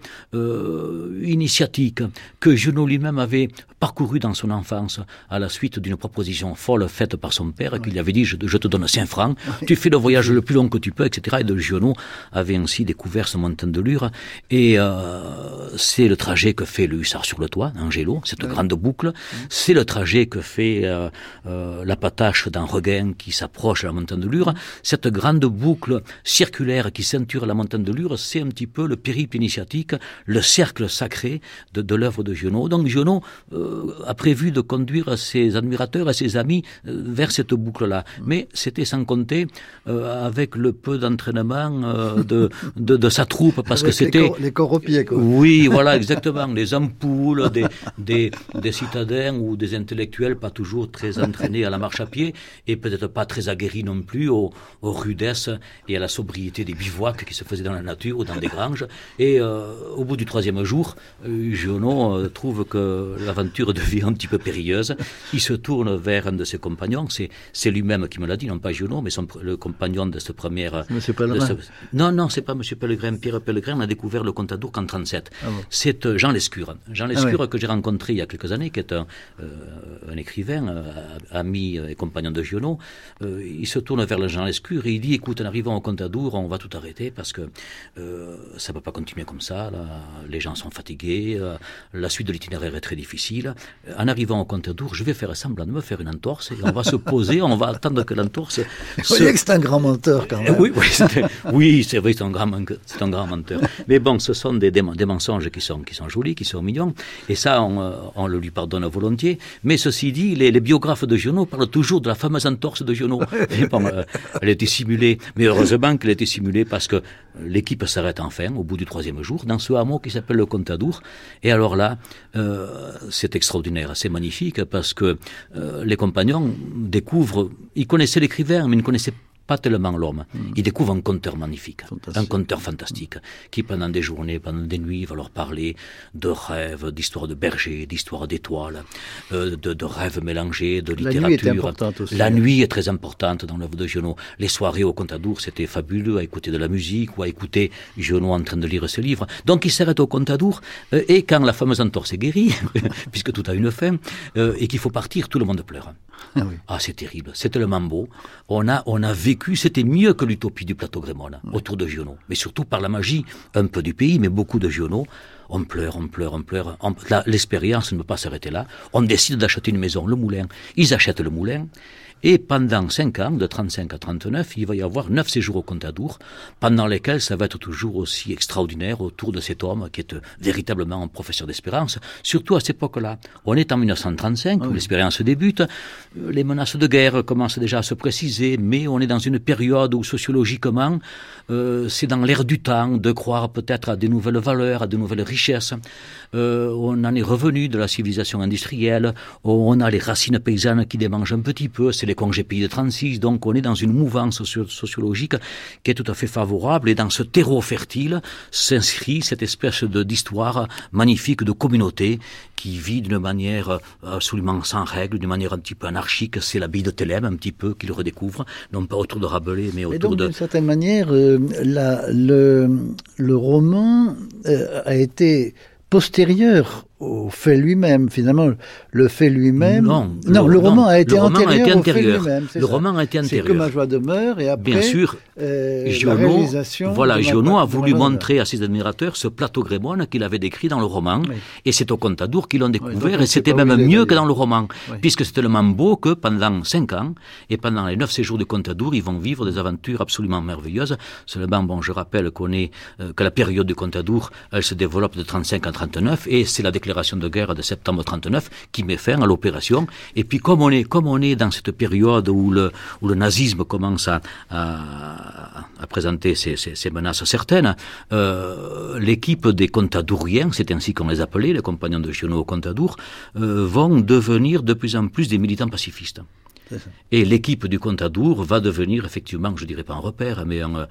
euh, initiatique que Giono lui-même avait parcouru dans son enfance à la suite d'une proposition folle faite par son père, oui. qui lui avait dit je, je te donne cinq francs, oui. tu fais le voyage le plus long que tu peux, et cetera. Et de Giono avait ainsi découvert ce montagne de Lure. Et euh, c'est le trajet que fait le hussard sur le toit, Angelo, cette oui. grande boucle. Oui. C'est le trajet que fait euh, euh, la patache d'un regain qui s'approche de la montagne de Lure. Oui. Cette grande boucle circulaire qui ceinture la montagne de Lure, c'est un petit peu le périple initiatique, le cercle sacré de, de l'œuvre de Giono. Donc Giono euh, a prévu de conduire ses admirateurs et ses amis euh, vers cette boucle-là. Mais c'était sans compter euh, avec le peu d'entraînement euh, de, de, de sa troupe, parce avec que c'était... Les corps, les corps au pied, quoi. Oui, voilà, exactement. Les ampoules, des, des, des citadins ou des intellectuels pas toujours très entraînés à la marche à pied et peut-être pas très aguerris non plus aux, aux rudesses et à la sobriété des bivouacs qui se faisaient dans la nature ou dans des granges. Et euh, au bout du troisième jour, euh, Giono euh, trouve que l'aventure devient un petit peu périlleuse. Il se tourne vers un de ses compagnons. C'est, c'est lui-même qui me l'a dit, non pas Giono, mais son, le compagnon de cette première... Monsieur Pellegrin. Ce... Non, non, c'est pas Monsieur Pellegrin. Pierre Pellegrin a découvert le Contadour qu'en trente-sept. Ah bon. C'est euh, Jean Lescure. Jean Lescure ah oui. que j'ai rencontré il y a quelques années, qui est un, euh, un écrivain, euh, ami et compagnon de Giono. Euh, il se tourne vers le Jean Lescure et il dit, écoute, en arrivant au Contadour, on va tout arrêter parce que euh, ça ne peut pas continuer comme ça, là. Les gens sont fatigués, euh, la suite de l'itinéraire est très difficile. En arrivant au Contadour, je vais faire semblant de me faire une entorse et on va se poser, on va attendre que l'entorse... Vous se... voyez que c'est un grand menteur quand même. Oui, oui, c'est, oui, c'est vrai, c'est un, grand, c'est un grand menteur. Mais bon, ce sont des, des, des mensonges qui sont, qui sont jolis, qui sont mignons, et ça, on, on le lui pardonne volontiers. Mais ceci dit, les, les biographes de Giono parlent toujours de la fameuse entorse de Giono. Et bon, euh, elle a été simulée, mais heureusement qu'elle a été simulée parce que l'équipe s'arrête enfin, au bout du troisième jour, dans ce hameau qui s'appelle le Contadour. Et alors là, euh, c'est extraordinaire, c'est magnifique, parce que euh, les compagnons découvrent, ils connaissaient l'écrivain, mais ils ne connaissaient pas tellement l'homme. Mmh. Ils découvrent un conteur magnifique, fantastique. un conteur fantastique, mmh. qui pendant des journées, pendant des nuits, va leur parler de rêves, d'histoires de bergers, d'histoires d'étoiles, euh, de, de rêves mélangés, de littérature. La nuit est importante aussi. La nuit est très importante dans l'œuvre de Giono. Les soirées au Contadour, c'était fabuleux, à écouter de la musique ou à écouter Giono en train de lire ses livres. Donc il s'arrête au Contadour, euh, et quand la fameuse entorse est guérie, puisque tout a une fin, euh, et qu'il faut partir, tout le monde pleure. Ah, oui. ah c'est terrible, c'est tellement beau. On a, on a vécu, c'était mieux que l'utopie du plateau Grémone, oui. autour de Giono. Mais surtout par la magie, un peu du pays, mais beaucoup de Giono. On pleure, on pleure, on pleure. On, là, l'expérience ne peut pas s'arrêter là. On décide d'acheter une maison, le moulin. Ils achètent le moulin. Et pendant cinq ans, de trente-cinq à trente-neuf, il va y avoir neuf séjours au Contadour, pendant lesquels ça va être toujours aussi extraordinaire autour de cet homme qui est véritablement un professeur d'espérance. Surtout à cette époque-là. On est en dix-neuf cent trente-cinq, oui. où l'expérience débute. Les menaces de guerre commencent déjà à se préciser, mais on est dans une période où sociologiquement, euh, c'est dans l'air du temps de croire peut-être à des nouvelles valeurs, à de nouvelles richesses. Euh, on en est revenu de la civilisation industrielle. On a les racines paysannes qui démangent un petit peu. C'est les congés pays de trente-six, donc on est dans une mouvance socio- sociologique qui est tout à fait favorable, et dans ce terreau fertile s'inscrit cette espèce de, d'histoire magnifique de communauté qui vit d'une manière absolument sans règles, d'une manière un petit peu anarchique. C'est l'abbaye de Thélème un petit peu qu'il redécouvre, non pas autour de Rabelais, mais autour et donc, de... d'une certaine manière, euh, la, le, le roman euh, a été postérieur au fait lui-même, finalement, le fait lui-même... Non, non le, le roman non, a été le roman antérieur, a été au antérieur. fait lui-même. C'est le ça. roman a été antérieur. C'est que Ma joie demeure, et après, bien sûr, euh, Giono, la réalisation... Voilà, Giono a voulu montrer demeure. à ses admirateurs ce plateau Grémone qu'il avait décrit dans le roman, oui. et c'est au Contadour qu'ils l'ont découvert, oui, et c'était même mieux que dans le roman, oui. puisque c'est tellement beau que pendant cinq ans, et pendant les neuf séjours du Contadour, ils vont vivre des aventures absolument merveilleuses. Seulement, bon, je rappelle qu'on est, euh, que la période du Contadour, elle se développe de trente-cinq à trente-neuf, et c'est la déclaration de guerre de septembre trente-neuf qui met fin à l'opération. Et puis comme on est, comme on est dans cette période où le, où le nazisme commence à, à, à présenter ses, ses, ses menaces certaines, euh, l'équipe des Contadouriens, c'est ainsi qu'on les appelait, les compagnons de Giono au Contadour, euh, vont devenir de plus en plus des militants pacifistes. Et l'équipe du Contadour va devenir effectivement, je dirais pas un repère, mais un, un,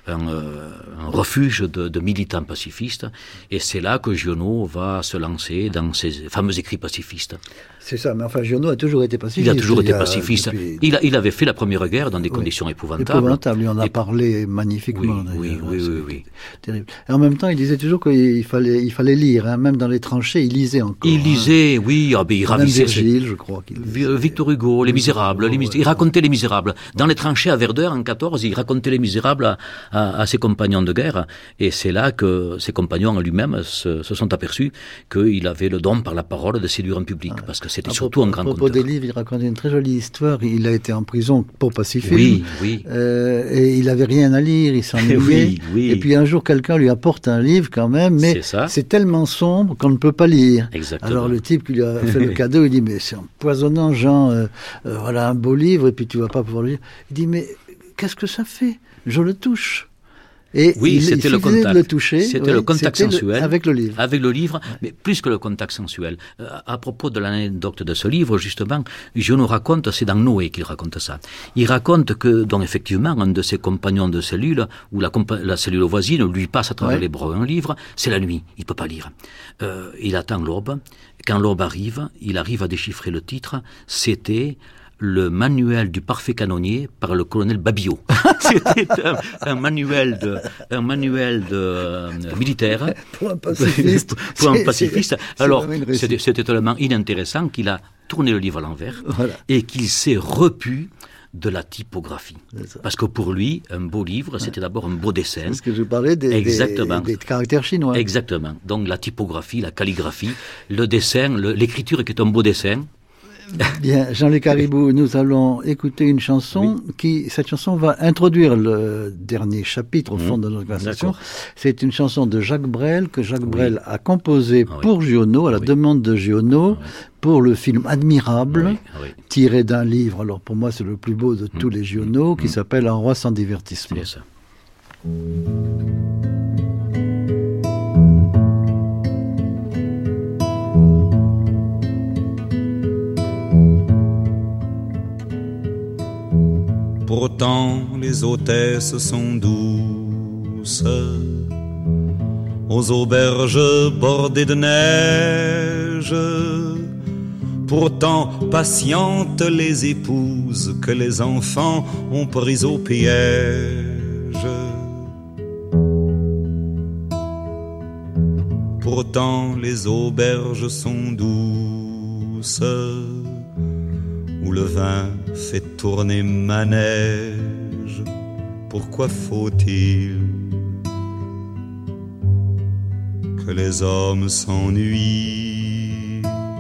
un refuge de, de militants pacifistes. Et c'est là que Giono va se lancer dans ses fameux écrits pacifistes. C'est ça, mais enfin Giono a toujours été pacifiste. Il a toujours été il a, pacifiste. Depuis... Il, a, il avait fait la Première Guerre dans des oui. conditions épouvantables. Épouvantables, il en a Et... parlé magnifiquement. Oui, oui, oui, oui, oui. Terrible. Et en même temps, il disait toujours qu'il fallait, il fallait lire, hein, même dans les tranchées, il lisait encore. Il lisait, hein. oui, ah, ben, il ravissait. Même Virgile, je crois. Qu'il lisait. Victor Hugo, Les Misérables, les mis... il racontait Les Misérables. Dans les tranchées à Verdun, en quatorze, il racontait Les Misérables à, à, à ses compagnons de guerre. Et c'est là que ses compagnons lui-même se, se sont aperçus qu'il avait le don par la parole de séduire un public, ah. parce que c'était à surtout propos, un grand conteur. À propos conteur. des livres, il racontait une très jolie histoire. Il a été en prison pour pacifisme. Oui, oui. Euh, et il avait rien à lire, il s'ennuyait. oui, oui. Et puis un jour, quelqu'un lui apporte un livre quand même, mais c'est, c'est tellement sombre qu'on ne peut pas lire. Exactement. Alors le type qui lui a fait le cadeau, il dit, mais c'est empoisonnant, Jean, euh, euh, voilà un beau livre, et puis tu vas pas pouvoir le lire. Il dit, mais qu'est-ce que ça fait? Je le touche. Et oui, il, c'était il le contact. De le toucher, c'était oui, le contact c'était sensuel. Le, avec le livre. Avec le livre, mais plus que le contact sensuel. Euh, à propos de l'anecdote de ce livre, justement, Giono raconte, c'est dans Noé qu'il raconte ça. Il raconte que, donc effectivement, un de ses compagnons de cellule, ou la, compa- la cellule voisine, lui passe à travers ouais. les bras un livre, c'est la nuit, il peut pas lire. Euh, il attend l'aube. Quand l'aube arrive, il arrive à déchiffrer le titre, c'était le manuel du parfait canonnier par le colonel Babillot. C'était un, un manuel de, un manuel de euh, militaire pour un pacifiste. pour un pacifiste. C'est, Alors, c'est c'était, c'était tellement inintéressant qu'il a tourné le livre à l'envers voilà. et qu'il s'est repu de la typographie. Parce que pour lui, un beau livre, c'était d'abord un beau dessin. C'est ce que je parlais des, Exactement. des, des caractères chinois. Exactement. Donc la typographie, la calligraphie, le dessin, le, l'écriture qui est un beau dessin. Bien, Jean-Luc Caribou, nous allons écouter une chanson oui. qui, cette chanson va introduire le dernier chapitre au fond mmh. de notre conversation. D'accord. C'est une chanson de Jacques Brel que Jacques oui. Brel a composée ah, pour oui. Giono, à la oui. demande de Giono, oui. pour le film Admirable, oui. Oui. tiré d'un livre. Alors pour moi, c'est le plus beau de mmh. tous les Giono, mmh. qui mmh. s'appelle Un roi sans divertissement. C'est ça. Pourtant les hôtesses sont douces, aux auberges bordées de neige. Pourtant patientes les épouses que les enfants ont prises au piège. Pourtant les auberges sont douces, où le vin fait tourner manège. Pourquoi faut-il que les hommes s'ennuient?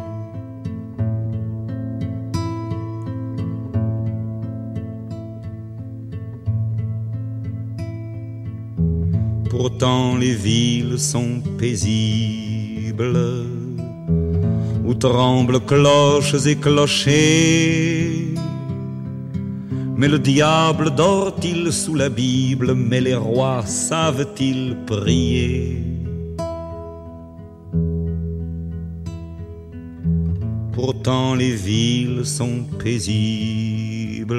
Pourtant les villes sont paisibles, où tremblent cloches et clochers. Mais le diable dort-il sous la Bible? Mais les rois savent-ils prier? Pourtant les villes sont paisibles,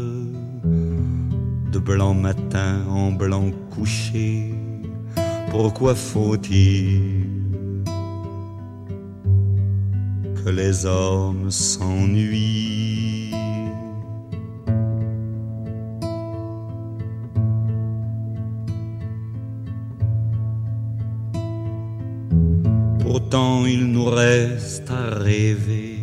de blanc matin en blanc couché. Pourquoi faut-il que les hommes s'ennuient? Pourtant il nous reste à rêver,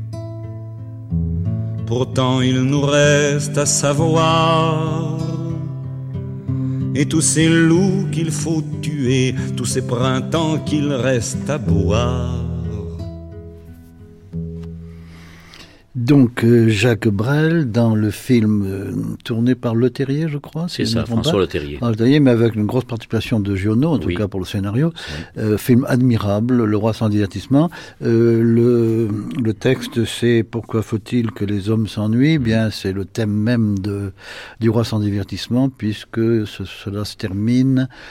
pourtant il nous reste à savoir, et tous ces loups qu'il faut tuer, tous ces printemps qu'il reste à boire. Donc euh, Jacques Brel dans le film euh, tourné par Leterrier, je crois. C'est ça, François Leterrier. Leterrier, mais avec une grosse participation de Giono, en tout oui. cas pour le scénario. Oui. Euh, film admirable, Le roi sans divertissement. Euh, le, le texte, c'est pourquoi faut-il que les hommes s'ennuient? Bien, c'est le thème même de du roi sans divertissement, puisque ce, cela se termine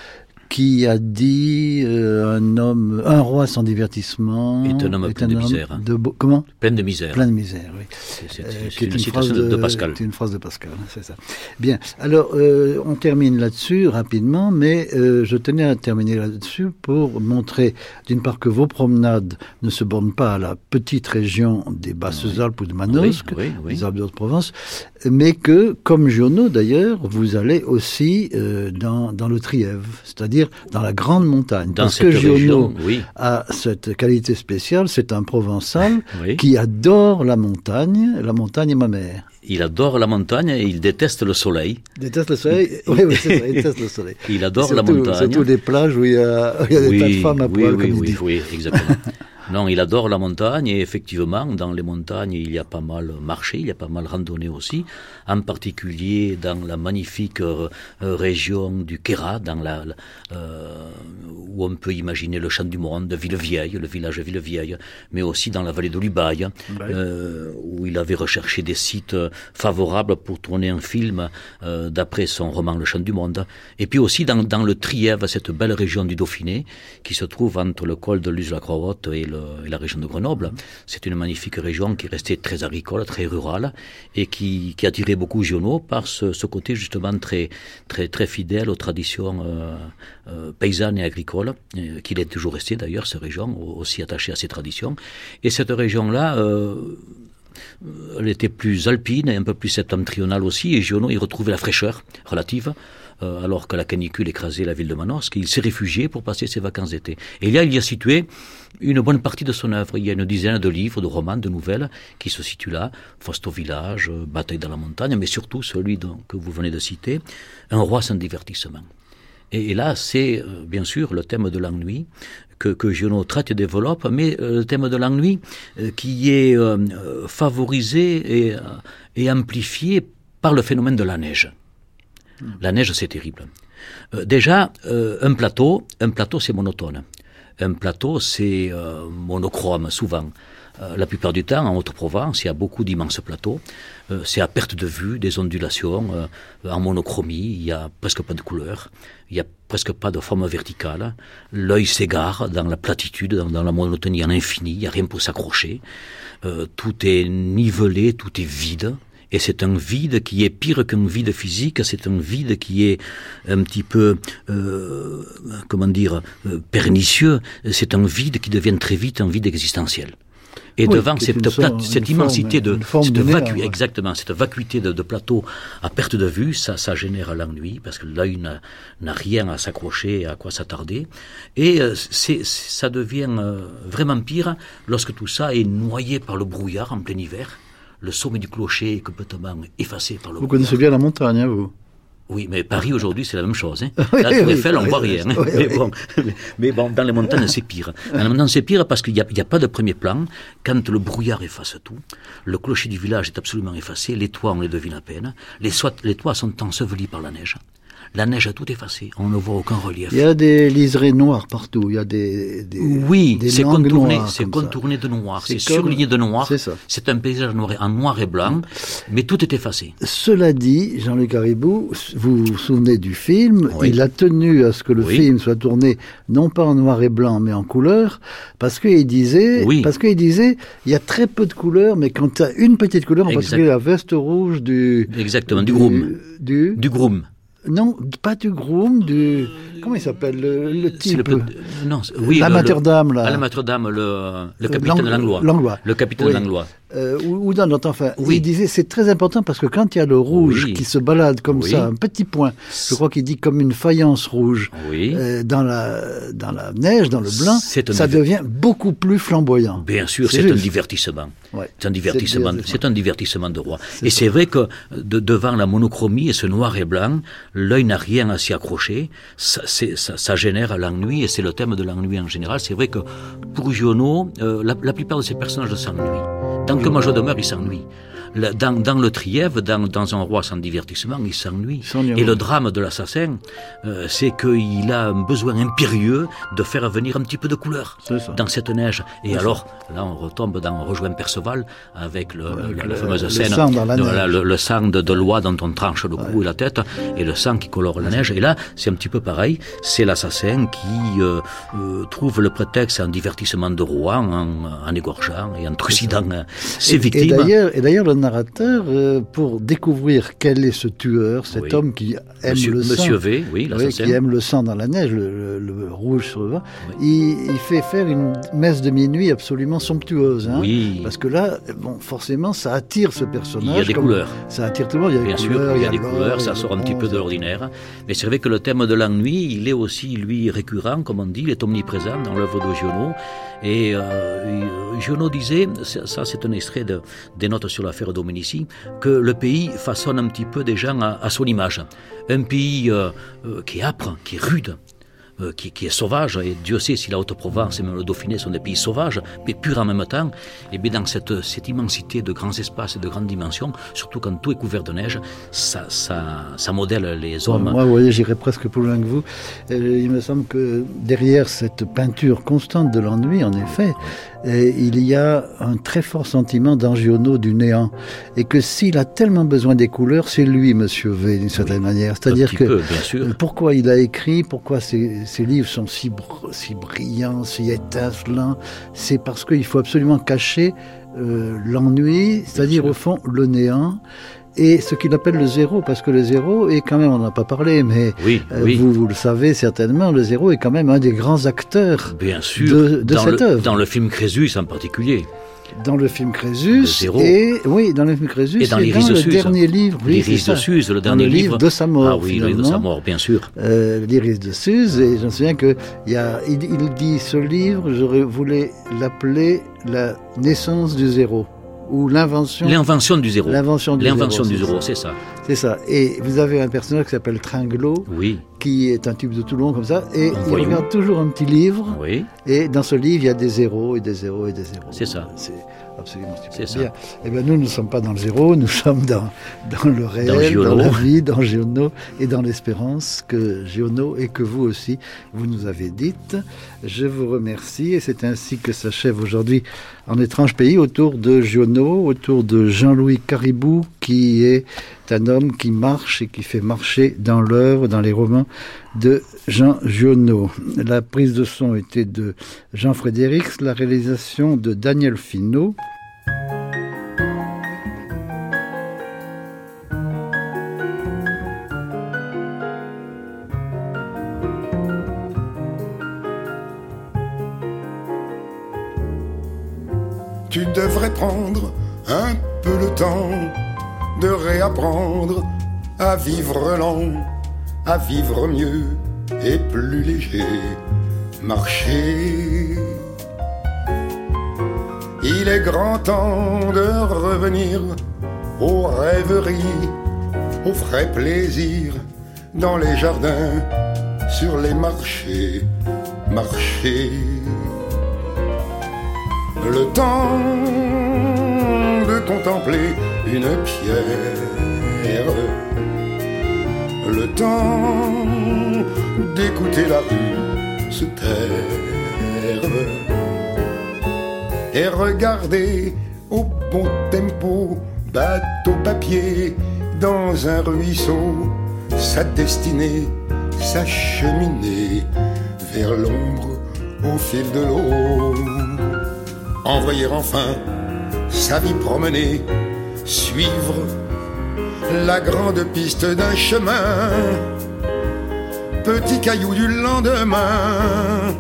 qui a dit euh, un homme, un roi sans divertissement est un homme est plein un de homme misère. Hein. De beau, comment Plein de misère. Plein de misère, oui. C'est, c'est, Euh, c'est qui est une, une citation phrase de, de Pascal. C'est une phrase de Pascal, c'est ça. Bien. Alors, euh, on termine là-dessus rapidement, mais euh, je tenais à terminer là-dessus pour montrer, d'une part, que vos promenades ne se bornent pas à la petite région des Basses-Alpes ou de Manosque, oui, oui, oui. des Alpes de Haute-Provence, mais que, comme Giono d'ailleurs, vous allez aussi euh, dans, dans le Trièves, c'est-à-dire dans la grande montagne. Dans Parce cette que Giono région, oui. a cette qualité spéciale, c'est un Provençal Oui. qui adore la montagne. La montagne est ma mère. Il adore la montagne et il déteste le soleil. Il déteste le soleil. Oui, oui, c'est ça, il déteste le soleil. Il adore surtout, la montagne. Surtout des plages où il y a, il y a des oui, tas de femmes à oui, poil, oui, comme il oui, dit. oui, exactement. Non, il adore la montagne et effectivement, dans les montagnes, il y a pas mal marché, il y a pas mal randonné aussi, en particulier dans la magnifique euh, région du Queyras, dans la, la euh, où on peut imaginer le Champ du Monde de Villevieille, le village de Villevieille, mais aussi dans la vallée de l'Ubaye, Ouais. euh, où il avait recherché des sites favorables pour tourner un film euh, d'après son roman Le Champ du Monde. Et puis aussi dans, dans le Trièves, cette belle région du Dauphiné, qui se trouve entre le col de Luz-la-Croix-Haute et, le, et la région de Grenoble. C'est une magnifique région qui est restée très agricole, très rurale, et qui, qui attirait beaucoup Giono par ce, ce côté justement très, très, très fidèle aux traditions euh, euh, paysannes et agricoles, euh, qu'il est toujours resté d'ailleurs, cette région, aussi attachée à ses traditions. Et cette région-là, euh, elle était plus alpine et un peu plus septentrionale aussi, et Giono y retrouvait la fraîcheur relative, euh, alors que la canicule écrasait la ville de Manosque. Il s'est réfugié pour passer ses vacances d'été. Et là, il y a situé une bonne partie de son œuvre. Il y a une dizaine de livres, de romans, de nouvelles qui se situent là. Faust au village, Bataille dans la montagne, mais surtout celui dont, que vous venez de citer, Un roi sans divertissement. Et, et là, c'est euh, bien sûr le thème de l'ennui que, que Giono traite et développe, mais euh, le thème de l'ennui euh, qui est euh, euh, favorisé et, euh, et amplifié par le phénomène de la neige. Mmh. La neige, c'est terrible. Euh, déjà, euh, un plateau, un plateau, c'est monotone. Un plateau, c'est euh, monochrome, souvent. Euh, la plupart du temps, en Haute-Provence, il y a beaucoup d'immenses plateaux. Euh, c'est à perte de vue, des ondulations, euh, en monochromie, il n'y a presque pas de couleur, il n'y a presque pas de forme verticale. L'œil s'égare dans la platitude, dans, dans la monotonie en infini, il n'y a rien pour s'accrocher. Euh, tout est nivelé, tout est vide. Et c'est un vide qui est pire qu'un vide physique, c'est un vide qui est un petit peu, euh, comment dire, euh, pernicieux. C'est un vide qui devient très vite un vide existentiel. Et oui, devant cette, sorte, cette immensité forme, de, cette de vacu- nerf, exactement, cette vacuité de, de plateau à perte de vue, ça, ça génère l'ennui, parce que l'œil n'a, n'a rien à s'accrocher, à quoi s'attarder. Et euh, c'est, ça devient euh, vraiment pire lorsque tout ça est noyé par le brouillard en plein hiver. Le sommet du clocher est complètement effacé par le Vous brouillard. connaissez bien la montagne, hein, vous? Oui, mais Paris aujourd'hui, c'est la même chose. Hein. Oui, La Tour oui, Eiffel, on oui, voit oui, rien. Hein. oui, mais, oui. bon, mais bon, dans les montagnes, c'est pire. Dans les montagnes, c'est pire parce qu'il n'y a, il y a pas de premier plan. Quand le brouillard efface tout, le clocher du village est absolument effacé, les toits, on les devine à peine. Les, soies, les toits sont ensevelis par la neige. La neige a tout effacé, on ne voit aucun relief. Il y a des liserés noirs partout, il y a des, des Oui, des c'est langues contourné, noires c'est comme ça. contourné de noir, c'est, C'est comme- surligné de noir. c'est ça. C'est un paysage noir et, en noir et blanc, mais tout est effacé. Cela dit, Jean-Luc Haribou, vous vous souvenez du film, Oui. il a tenu à ce que le Oui. film soit tourné non pas en noir et blanc, mais en couleur, parce qu'il disait, Oui. parce qu'il disait, il y a très peu de couleurs, mais quand tu as une petite couleur, en Exact. particulier la veste rouge du... Exactement, du groom. Du, Du groom. non, pas du groom, du... Comment il s'appelle, le, le C'est type le peu- non, c'est- oui, l'amateur-dame, là. Ah, l'amateur-dame, le, le Euh, capitaine Lang- Langlois. Langlois. Le capitaine Oui. Langlois. Euh, ou, ou dans notre enfin, Oui. il disait c'est très important parce que quand il y a le rouge Oui. qui se balade comme Oui. ça, un petit point, je crois qu'il dit comme une faïence rouge, Oui. euh, dans la dans la neige, dans le blanc, C'est un ça diver- devient beaucoup plus flamboyant. Bien sûr, C'est c'est, un juste. divertissement. Ouais. C'est un divertissement. C'est- C'est un divertissement de roi. C'est Et ça. c'est vrai que de, devant la monochromie et ce noir et blanc, l'œil n'a rien à s'y accrocher. Ça, c'est, ça, ça génère l'ennui et c'est le thème de l'ennui en général. C'est vrai que pour Giono, euh, la, la plupart de ces personnages s'ennuient. Tant que Major demeure, il s'ennuie. le, dans, dans le Trièvre, dans, dans un roi sans divertissement, il s'ennuie. Et le drame de l'assassin, euh, c'est qu'il a un besoin impérieux de faire venir un petit peu de couleur dans cette neige. Et c'est alors, ça. Là, on retombe dans, on rejoint Perceval avec, le, avec la, la fameuse le scène, sang dans la de, neige. La, le, le sang de, de l'oie dont on tranche le cou ouais. et la tête, et le sang qui colore la neige. Et là, c'est un petit peu pareil. C'est l'assassin qui euh, euh, trouve le prétexte à un divertissement de roi en, en égorgeant et en trucidant ses et, victimes. Et d'ailleurs, et d'ailleurs, le narrateur, euh, pour découvrir quel est ce tueur, cet oui. homme qui aime Monsieur, le sang, Monsieur V, oui, l'assassin. Oui, qui aime le sang dans la neige, le, le, le rouge sur le vin, oui. il, il fait faire une messe de minuit absolument somptueuse. Hein, oui. Parce que là, bon, forcément, ça attire ce personnage. Il y a des couleurs. Ça attire tout le monde. Il y a Bien des sûr, couleurs, il y a, a des l'or, couleurs, ça il sort un petit peu de l'ordinaire. Mais c'est vrai que le thème de l'ennui, il est aussi, lui, récurrent, comme on dit, il est omniprésent dans l'œuvre de Giono. Et euh, Giono disait, ça c'est un extrait de, des notes sur l'affaire Dominici, que le pays façonne un petit peu des gens à, à son image. Un pays euh, euh, qui est âpre, qui est rude, euh, qui, qui est sauvage, et Dieu sait si la Haute-Provence et même le Dauphiné sont des pays sauvages, mais purs en même temps, et bien dans cette, cette immensité de grands espaces et de grandes dimensions, surtout quand tout est couvert de neige, ça, ça, ça modèle les hommes. Moi, vous voyez, j'irais presque plus loin que vous. Il me semble que derrière cette peinture constante de l'ennui, en effet, et il y a un très fort sentiment dans Giono du néant. Et que s'il a tellement besoin des couleurs, c'est lui, Monsieur V, d'une certaine oui, manière. C'est-à-dire que, peu, bien sûr. pourquoi il a écrit, pourquoi ses, ses livres sont si, br- si brillants, si étincelants, c'est parce qu'il faut absolument cacher euh, l'ennui, c'est-à-dire au fond le néant. Et ce qu'il appelle le zéro, parce que le zéro est quand même, on n'en a pas parlé, mais oui, euh, oui. Vous, vous le savez certainement, le zéro est quand même un des grands acteurs Bien sûr, de, de dans cette le, œuvre. Dans le film Crésus en particulier. Dans le film Crésus, le zéro. et oui, dans le film Crésus, et dans, et dans le Suse. dernier livre, oui, l'Iris de Suse, le dernier dans le livre de sa mort. Ah oui, l'Iris de sa mort, bien sûr. Euh, L'Iris de Suse, et je me souviens que il, y a, il, il dit ce livre, je voulais l'appeler la naissance du zéro. Ou l'invention... L'invention du zéro. L'invention du L'invention zéro, du zéro, c'est ça. C'est ça. Et vous avez un personnage qui s'appelle Tringlot, oui. qui est un type de Toulon comme ça, et un il voyou. regarde toujours un petit livre, oui. et dans ce livre, il y a des zéros, et des zéros, et des zéros. C'est ça. C'est absolument c'est super. Ça. Eh bien, nous ne sommes pas dans le zéro, nous sommes dans, dans le réel, dans, dans la vie, dans Giono, et dans l'espérance que Giono, et que vous aussi, vous nous avez dite. Je vous remercie, et c'est ainsi que s'achève aujourd'hui En étrange pays, autour de Giono, autour de Jean-Louis Caribou, qui est un homme qui marche et qui fait marcher dans l'œuvre, dans les romans de Jean Giono. La prise de son était de Jean Frédérix, la réalisation de Daniel Finot. Tu devrais prendre un peu le temps de réapprendre à vivre lent, à vivre mieux et plus léger, marcher. Il est grand temps de revenir aux rêveries, aux frais plaisirs, dans les jardins, sur les marchés, marcher. Le temps de contempler une pierre, le temps d'écouter la rue se taire et regarder au bon tempo, bateau papier dans un ruisseau, sa destinée s'acheminer vers l'ombre au fil de l'eau. Envoyer enfin sa vie promener, suivre la grande piste d'un chemin, petit caillou du lendemain,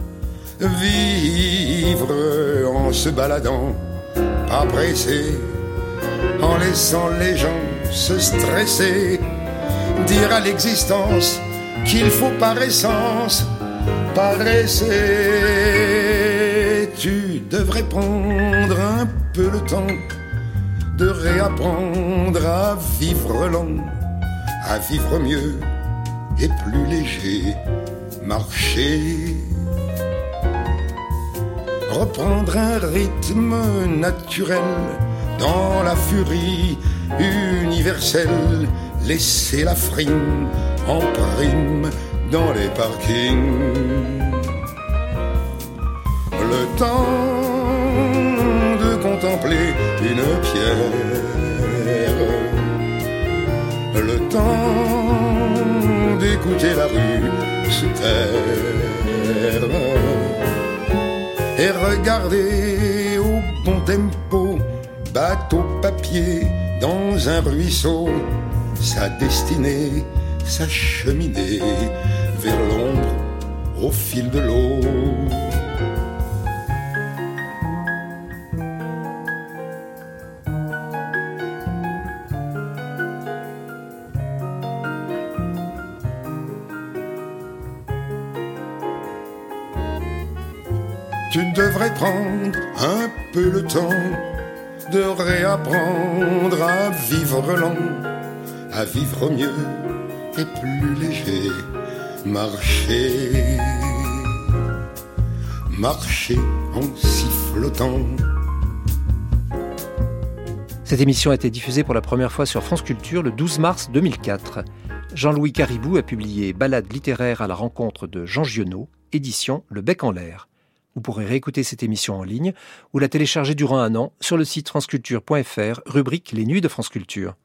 vivre en se baladant, pas pressé, en laissant les gens se stresser, dire à l'existence qu'il faut par essence paresser. Tu devrais prendre un peu le temps de réapprendre à vivre lent, à vivre mieux et plus léger, marcher. Reprendre un rythme naturel, dans la furie universelle, laisser la frime en prime dans les parkings. Le temps de contempler une pierre, le temps d'écouter la rue se taire et regarder au bon tempo, bateau papier dans un ruisseau, sa destinée s'acheminer vers l'ombre au fil de l'eau. Tu devrais prendre un peu le temps de réapprendre à vivre lent, à vivre mieux et plus léger. Marcher, marcher en sifflotant. Cette émission a été diffusée pour la première fois sur France Culture le douze mars deux mille quatre. Jean-Louis Caribou a publié Balade littéraire à la rencontre de Jean Giono, édition Le Bec en l'air. Vous pourrez réécouter cette émission en ligne ou la télécharger durant un an sur le site franceculture point f r, rubrique Les Nuits de France Culture.